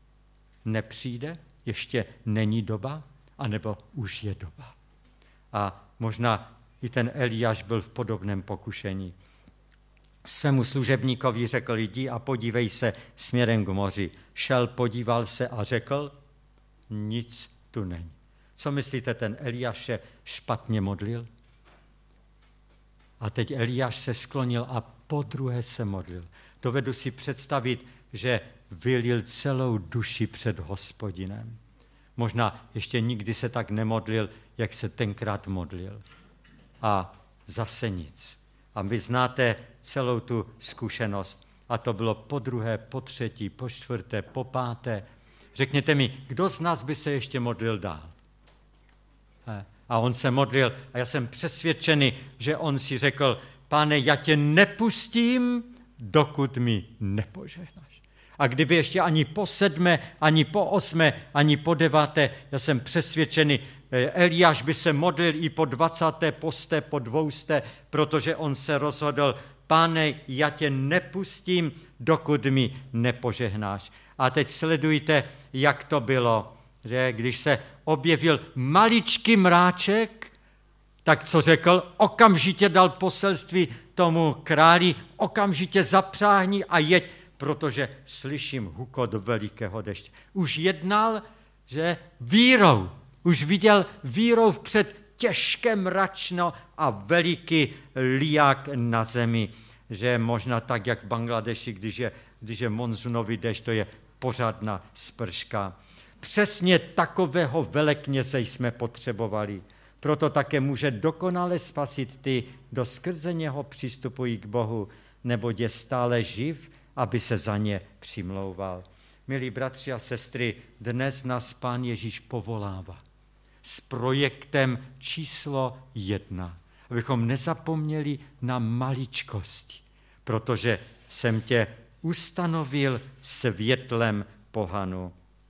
nepřijde? Ještě není doba? A nebo už je doba? A možná i ten Eliáš byl v podobném pokušení. svému služebníkovi řekl, jdi a podívej se směrem k moři. Šel, podíval se a řekl, nic tu není. Co myslíte, ten Eliáš se špatně modlil? A teď Eliáš se sklonil a podruhé se modlil. Dovedu si představit, že vylil celou duši před Hospodinem. Možná ještě nikdy se tak nemodlil, jak se tenkrát modlil. A zase nic. A vy znáte celou tu zkušenost. A to bylo po druhé, po třetí, po čtvrté, po páté. Řekněte mi, kdo z nás by se ještě modlil dál? A on se modlil a já jsem přesvědčený, že on si řekl, Pane, já tě nepustím, dokud mi nepožehnáš. A kdyby ještě ani po sedmé, ani po osmé, ani po deváté, já jsem přesvědčený, Eliáš by se modlil i po dvacáté, po sté, po dvousté, protože on se rozhodl, Pane, já tě nepustím, dokud mi nepožehnáš. A teď sledujte, jak to bylo, že když se objevil maličký mráček, tak co řekl? Okamžitě dal poselství tomu králi, okamžitě zapřáhni a jeď, protože slyším hukot velikého deště. Už jednal, že vírou, už viděl vírou vpřed těžké mračno a veliký liják na zemi, že možná tak, jak v Bangladeši, když je, když je monzunový dešť, to je pořádná sprška. Přesně takového velekněze jsme potřebovali. Proto také může dokonale spasit ty, kdo skrze něho přistupují k Bohu, neboť je stále živ, aby se za ně přimlouval. Milí bratři a sestry, dnes nás Pán Ježíš povolává s projektem číslo jedna, abychom nezapomněli na maličkosti, protože jsem tě ustanovil světlem pohanu.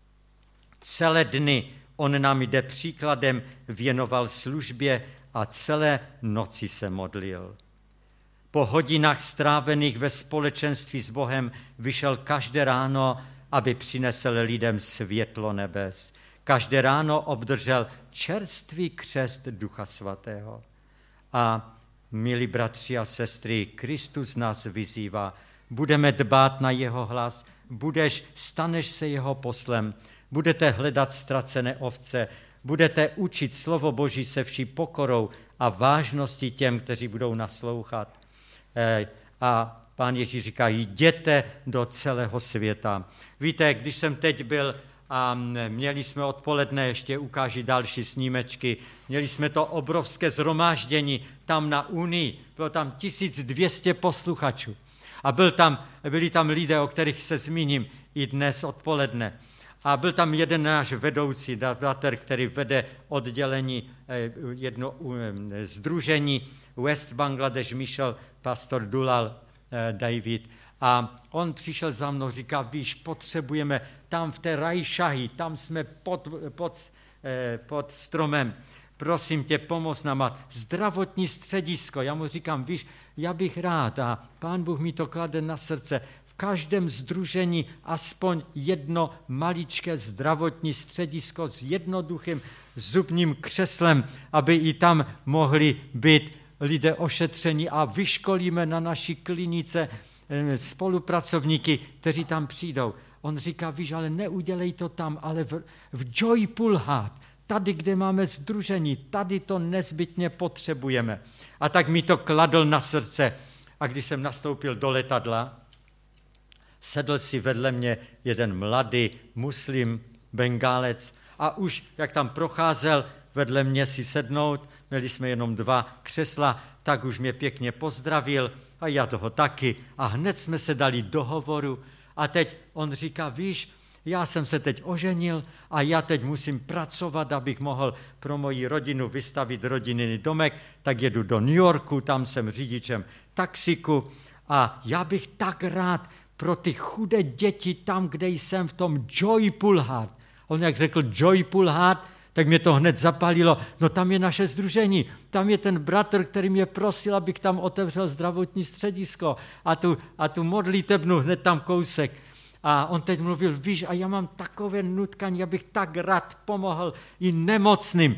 Celé dny on nám jde příkladem, věnoval službě a celé noci se modlil. Po hodinách strávených ve společenství s Bohem vyšel každé ráno, aby přinesl lidem světlo nebes. Každé ráno obdržel čerstvý křest Ducha Svatého. A milí bratři a sestry, Kristus nás vyzývá, budeme dbát na jeho hlas, budeš, staneš se jeho poslem, budete hledat ztracené ovce, budete učit slovo Boží se vší pokorou a vážností těm, kteří budou naslouchat. A Pán Ježíš říká, jděte do celého světa. Víte, když jsem teď byl a měli jsme odpoledne, ještě ukážu další snímečky, měli jsme to obrovské shromáždění tam na Unii, bylo tam tisíc dvě stě posluchačů. A byl tam, byli tam lidé, o kterých se zmíním i dnes odpoledne. A byl tam jeden náš vedoucí, bratr, který vede oddělení jedno sdružení West Bangladesh Mission, pastor Dulal David. A on přišel za mnou, říká, víš, potřebujeme tam v té Rajšahi, tam jsme pod, pod, pod stromem, prosím tě, pomoz nám, zdravotní středisko. Já mu říkám, víš, já bych rád a Pán Bůh mi to klade na srdce, v každém sdružení aspoň jedno maličké zdravotní středisko s jednoduchým zubním křeslem, aby i tam mohli být lidé ošetření a vyškolíme na naší klinice spolupracovníky, kteří tam přijdou. On říká, víš, ale neudělej to tam, ale v, v Joypul Hat, tady, kde máme sdružení, tady to nezbytně potřebujeme. A tak mi to kladl na srdce. A když jsem nastoupil do letadla, sedl si vedle mě jeden mladý muslim, Bengálec, a už, jak tam procházel vedle mě si sednout, měli jsme jenom dva křesla, tak už mě pěkně pozdravil a já toho taky. A hned jsme se dali do hovoru a teď on říká, víš, já jsem se teď oženil a já teď musím pracovat, abych mohl pro moji rodinu vystavit rodinný domek, tak jedu do New Yorku, tam jsem řidičem taxiku a já bych tak rád pro ty chudé děti tam, kde jsem v tom Joypul Hat. On jak řekl Joypul Hat, tak mě to hned zapálilo. No tam je naše sdružení, tam je ten bratr, který mě prosil, abych tam otevřel zdravotní středisko a tu, a tu modlitebnu hned tam kousek. A on teď mluvil, víš, a já mám takové nutkání, abych tak rád pomohl i nemocným.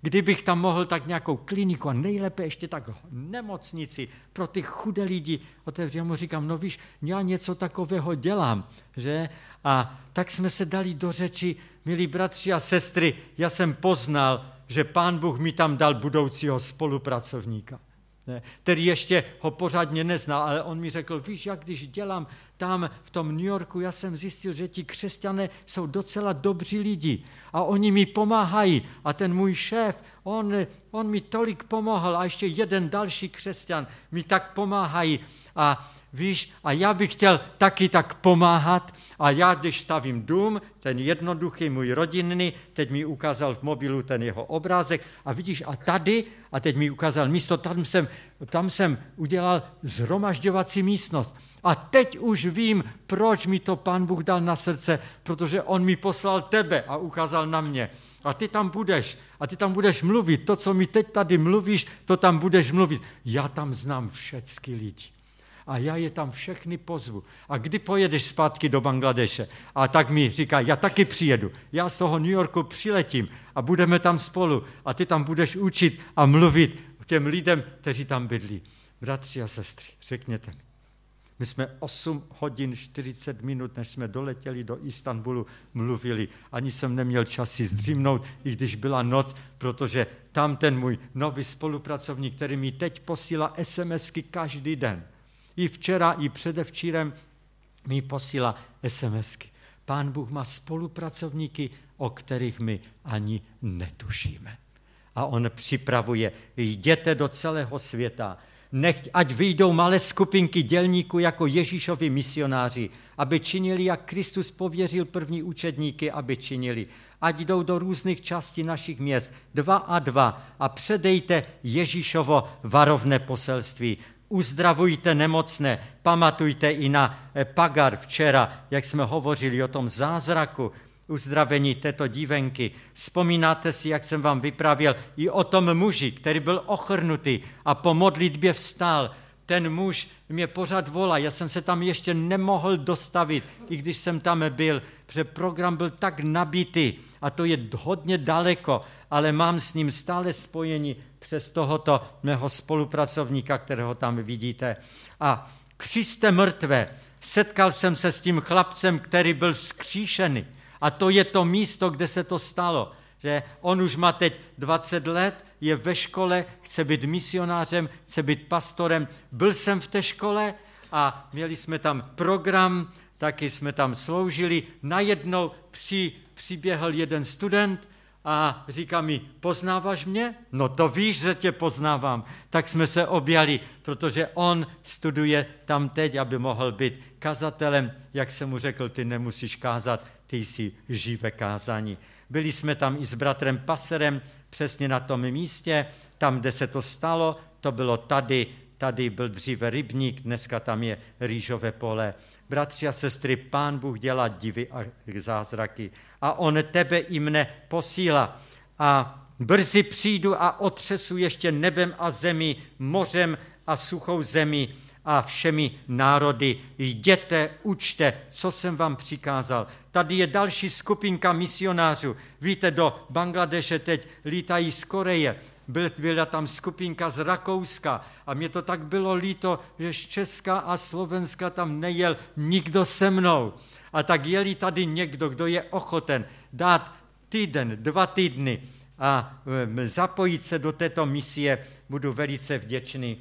kdybych tam mohl tak nějakou kliniku a nejlépe ještě tak nemocnici pro ty chudé lidi otevřít. Já mu říkám, no víš, já něco takového dělám, že? A tak jsme se dali do řeči, milí bratři a sestry, já jsem poznal, že Pán Bůh mi tam dal budoucího spolupracovníka, ne, který ještě ho pořádně neznal, ale on mi řekl, víš, jak když dělám tam v tom New Yorku, já jsem zjistil, že ti křesťané jsou docela dobří lidi a oni mi pomáhají a ten můj šéf, on, on mi tolik pomohl a ještě jeden další křesťan mi tak pomáhají a víš, a já bych chtěl taky tak pomáhat a já, když stavím dům, ten jednoduchý můj rodinný, teď mi ukázal v mobilu ten jeho obrázek a vidíš, a tady, a teď mi ukázal místo, tam jsem, tam jsem udělal shromažďovací místnost. A teď už vím, proč mi to Pán Bůh dal na srdce, protože on mi poslal tebe a ukázal na mě. A ty tam budeš, a ty tam budeš mluvit, to, co mi teď tady mluvíš, to tam budeš mluvit. Já tam znám všechny lidi. A já je tam všechny pozvu. A kdy pojedeš zpátky do Bangladeše? A tak mi říká, já taky přijedu. Já z toho New Yorku přiletím a budeme tam spolu. A ty tam budeš učit a mluvit těm lidem, kteří tam bydlí. Bratři a sestry, řekněte mi. My jsme osm hodin čtyřicet minut, než jsme doletěli do Istanbulu, mluvili. Ani jsem neměl čas si zdřímnout, i když byla noc, protože tam ten můj nový spolupracovník, který mi teď posílá SMSky každý den. I včera, i předevčírem mi posílá SMSky. Pán Bůh má spolupracovníky, o kterých my ani netušíme. A on připravuje, jděte do celého světa, nechť, ať vyjdou malé skupinky dělníků jako Ježíšovi misionáři, aby činili, jak Kristus pověřil první učedníky, aby činili. Ať jdou do různých částí našich měst, dva a dva, a předejte Ježíšovo varovné poselství. Uzdravujte nemocné, pamatujte i na Pagar včera, jak jsme hovořili o tom zázraku, uzdravení této dívenky. Vzpomínáte si, jak jsem vám vyprávěl i o tom muži, který byl ochrnutý a po modlitbě vstál. Ten muž mě pořád volá, já jsem se tam ještě nemohl dostavit, i když jsem tam byl, protože program byl tak nabitý a to je hodně daleko, ale mám s ním stále spojení přes tohoto mého spolupracovníka, kterého tam vidíte. A Kriste mrtvé, setkal jsem se s tím chlapcem, který byl vzkříšený. A to je to místo, kde se to stalo. Že on už má teď dvacet let, je ve škole, chce být misionářem, chce být pastorem. Byl jsem v té škole a měli jsme tam program, taky jsme tam sloužili. Najednou při, přiběhl jeden student a říká mi, poznáváš mě? No to víš, že tě poznávám. Tak jsme se objali, protože on studuje tam teď, aby mohl být kazatelem. Jak jsem mu řekl, ty nemusíš kázat, ty jsi živé kázání. Byli jsme tam i s bratrem Paserem, přesně na tom místě, tam, kde se to stalo, to bylo tady, tady byl dříve rybník, dneska tam je rýžové pole. Bratři a sestry, Pán Bůh dělá divy a zázraky a on tebe i mne posílá. A brzy přijdu a otřesu ještě nebem a zemí, mořem a suchou zemí a všemi národy. Jděte, učte, co jsem vám přikázal. Tady je další skupinka misionářů. Víte, do Bangladeše teď lítají z Koreje. Byla tam skupinka z Rakouska a mě to tak bylo líto, že z Česka a Slovenska tam nejel nikdo se mnou. A tak jeli tady někdo, kdo je ochoten dát týden, dva týdny a zapojit se do této misie, budu velice vděčný.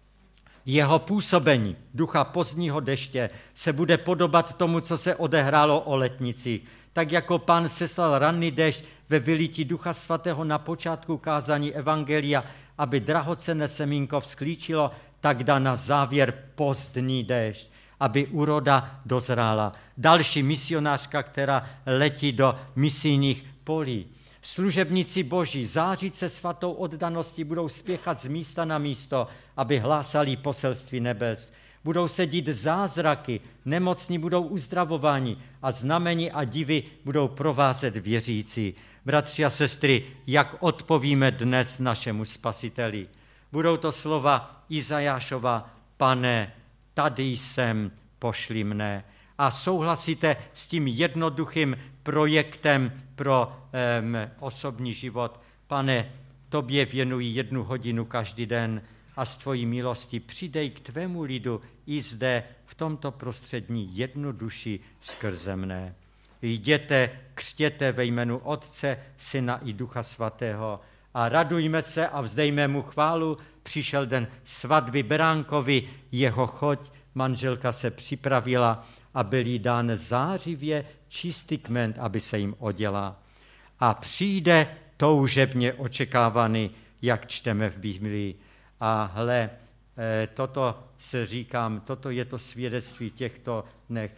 Jeho působení, ducha pozdního deště, se bude podobat tomu, co se odehrálo o letnicích. Tak jako Pán seslal ranný déšť ve vylití Ducha Svatého na počátku kázání evangelia, aby drahocenné semínko vzklíčilo, tak dá na závěr pozdní déšť, aby úroda dozrála. Další misionářka, která letí do misijních polí. Služebníci Boží, záříce svatou oddaností, budou spěchat z místa na místo, aby hlásali poselství nebes. Budou se dít zázraky, nemocní budou uzdravováni a znamení a divy budou provázet věřící. Bratři a sestry, jak odpovíme dnes našemu Spasiteli? Budou to slova Izajášova, Pane, tady jsem, pošli mne. A souhlasíte s tím jednoduchým projektem pro um, osobní život? Pane, tobě věnují jednu hodinu každý den a z tvojí milosti přidej k tvému lidu i zde v tomto prostřední jednu duši skrze mne. Jděte, křtěte ve jménu Otce, Syna i Ducha Svatého a radujme se a vzdejme mu chválu. Přišel den svatby Beránkovi, jeho choď, manželka se připravila a byl jí dán zářivě čistý kmen, aby se jim oděla. A přijde toužebně očekávaný, jak čteme v Biblii. A hle, toto se říkám, toto je to svědectví těchto dnech.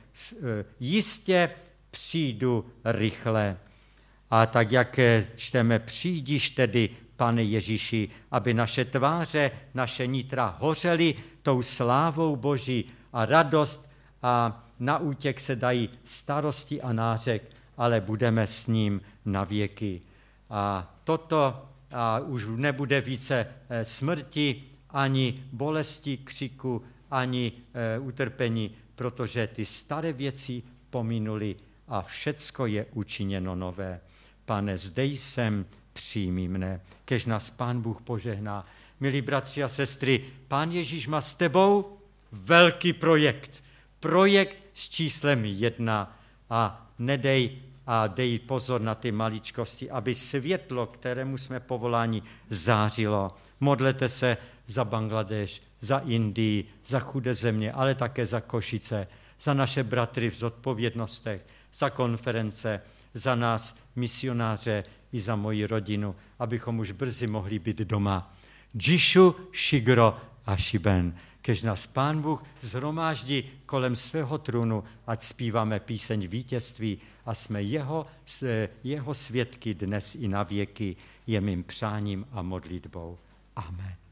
Jistě přijdu rychle. A tak, jak čteme, přijdíš tedy, Pane Ježíši, aby naše tváře, naše nitra hořely tou slávou Boží a radost a na útěk se dají starosti a nářek, ale budeme s ním na věky. A toto a už nebude více smrti, ani bolesti, křiku, ani e, utrpení, protože ty staré věci pominuly a všecko je učiněno nové. Pane, zde jsem, přijmi mne. Kež nás Pán Bůh požehná. Milí bratři a sestry, Pán Ježíš má s tebou velký projekt. Projekt s číslem jedna a nedej a dej pozor na ty maličkosti, aby světlo, kterému jsme povoláni, zářilo. Modlete se za Bangladeš, za Indii, za chudé země, ale také za Košice, za naše bratry v zodpovědnostech, za konference, za nás misionáře i za moji rodinu, abychom už brzy mohli být doma. Džišu, šigro a šiben. Kež nás Pán Bůh zhromáždí kolem svého trůnu, ať zpíváme píseň vítězství a jsme jeho, jeho svědky dnes i na věky, je mým přáním a modlitbou. Amen.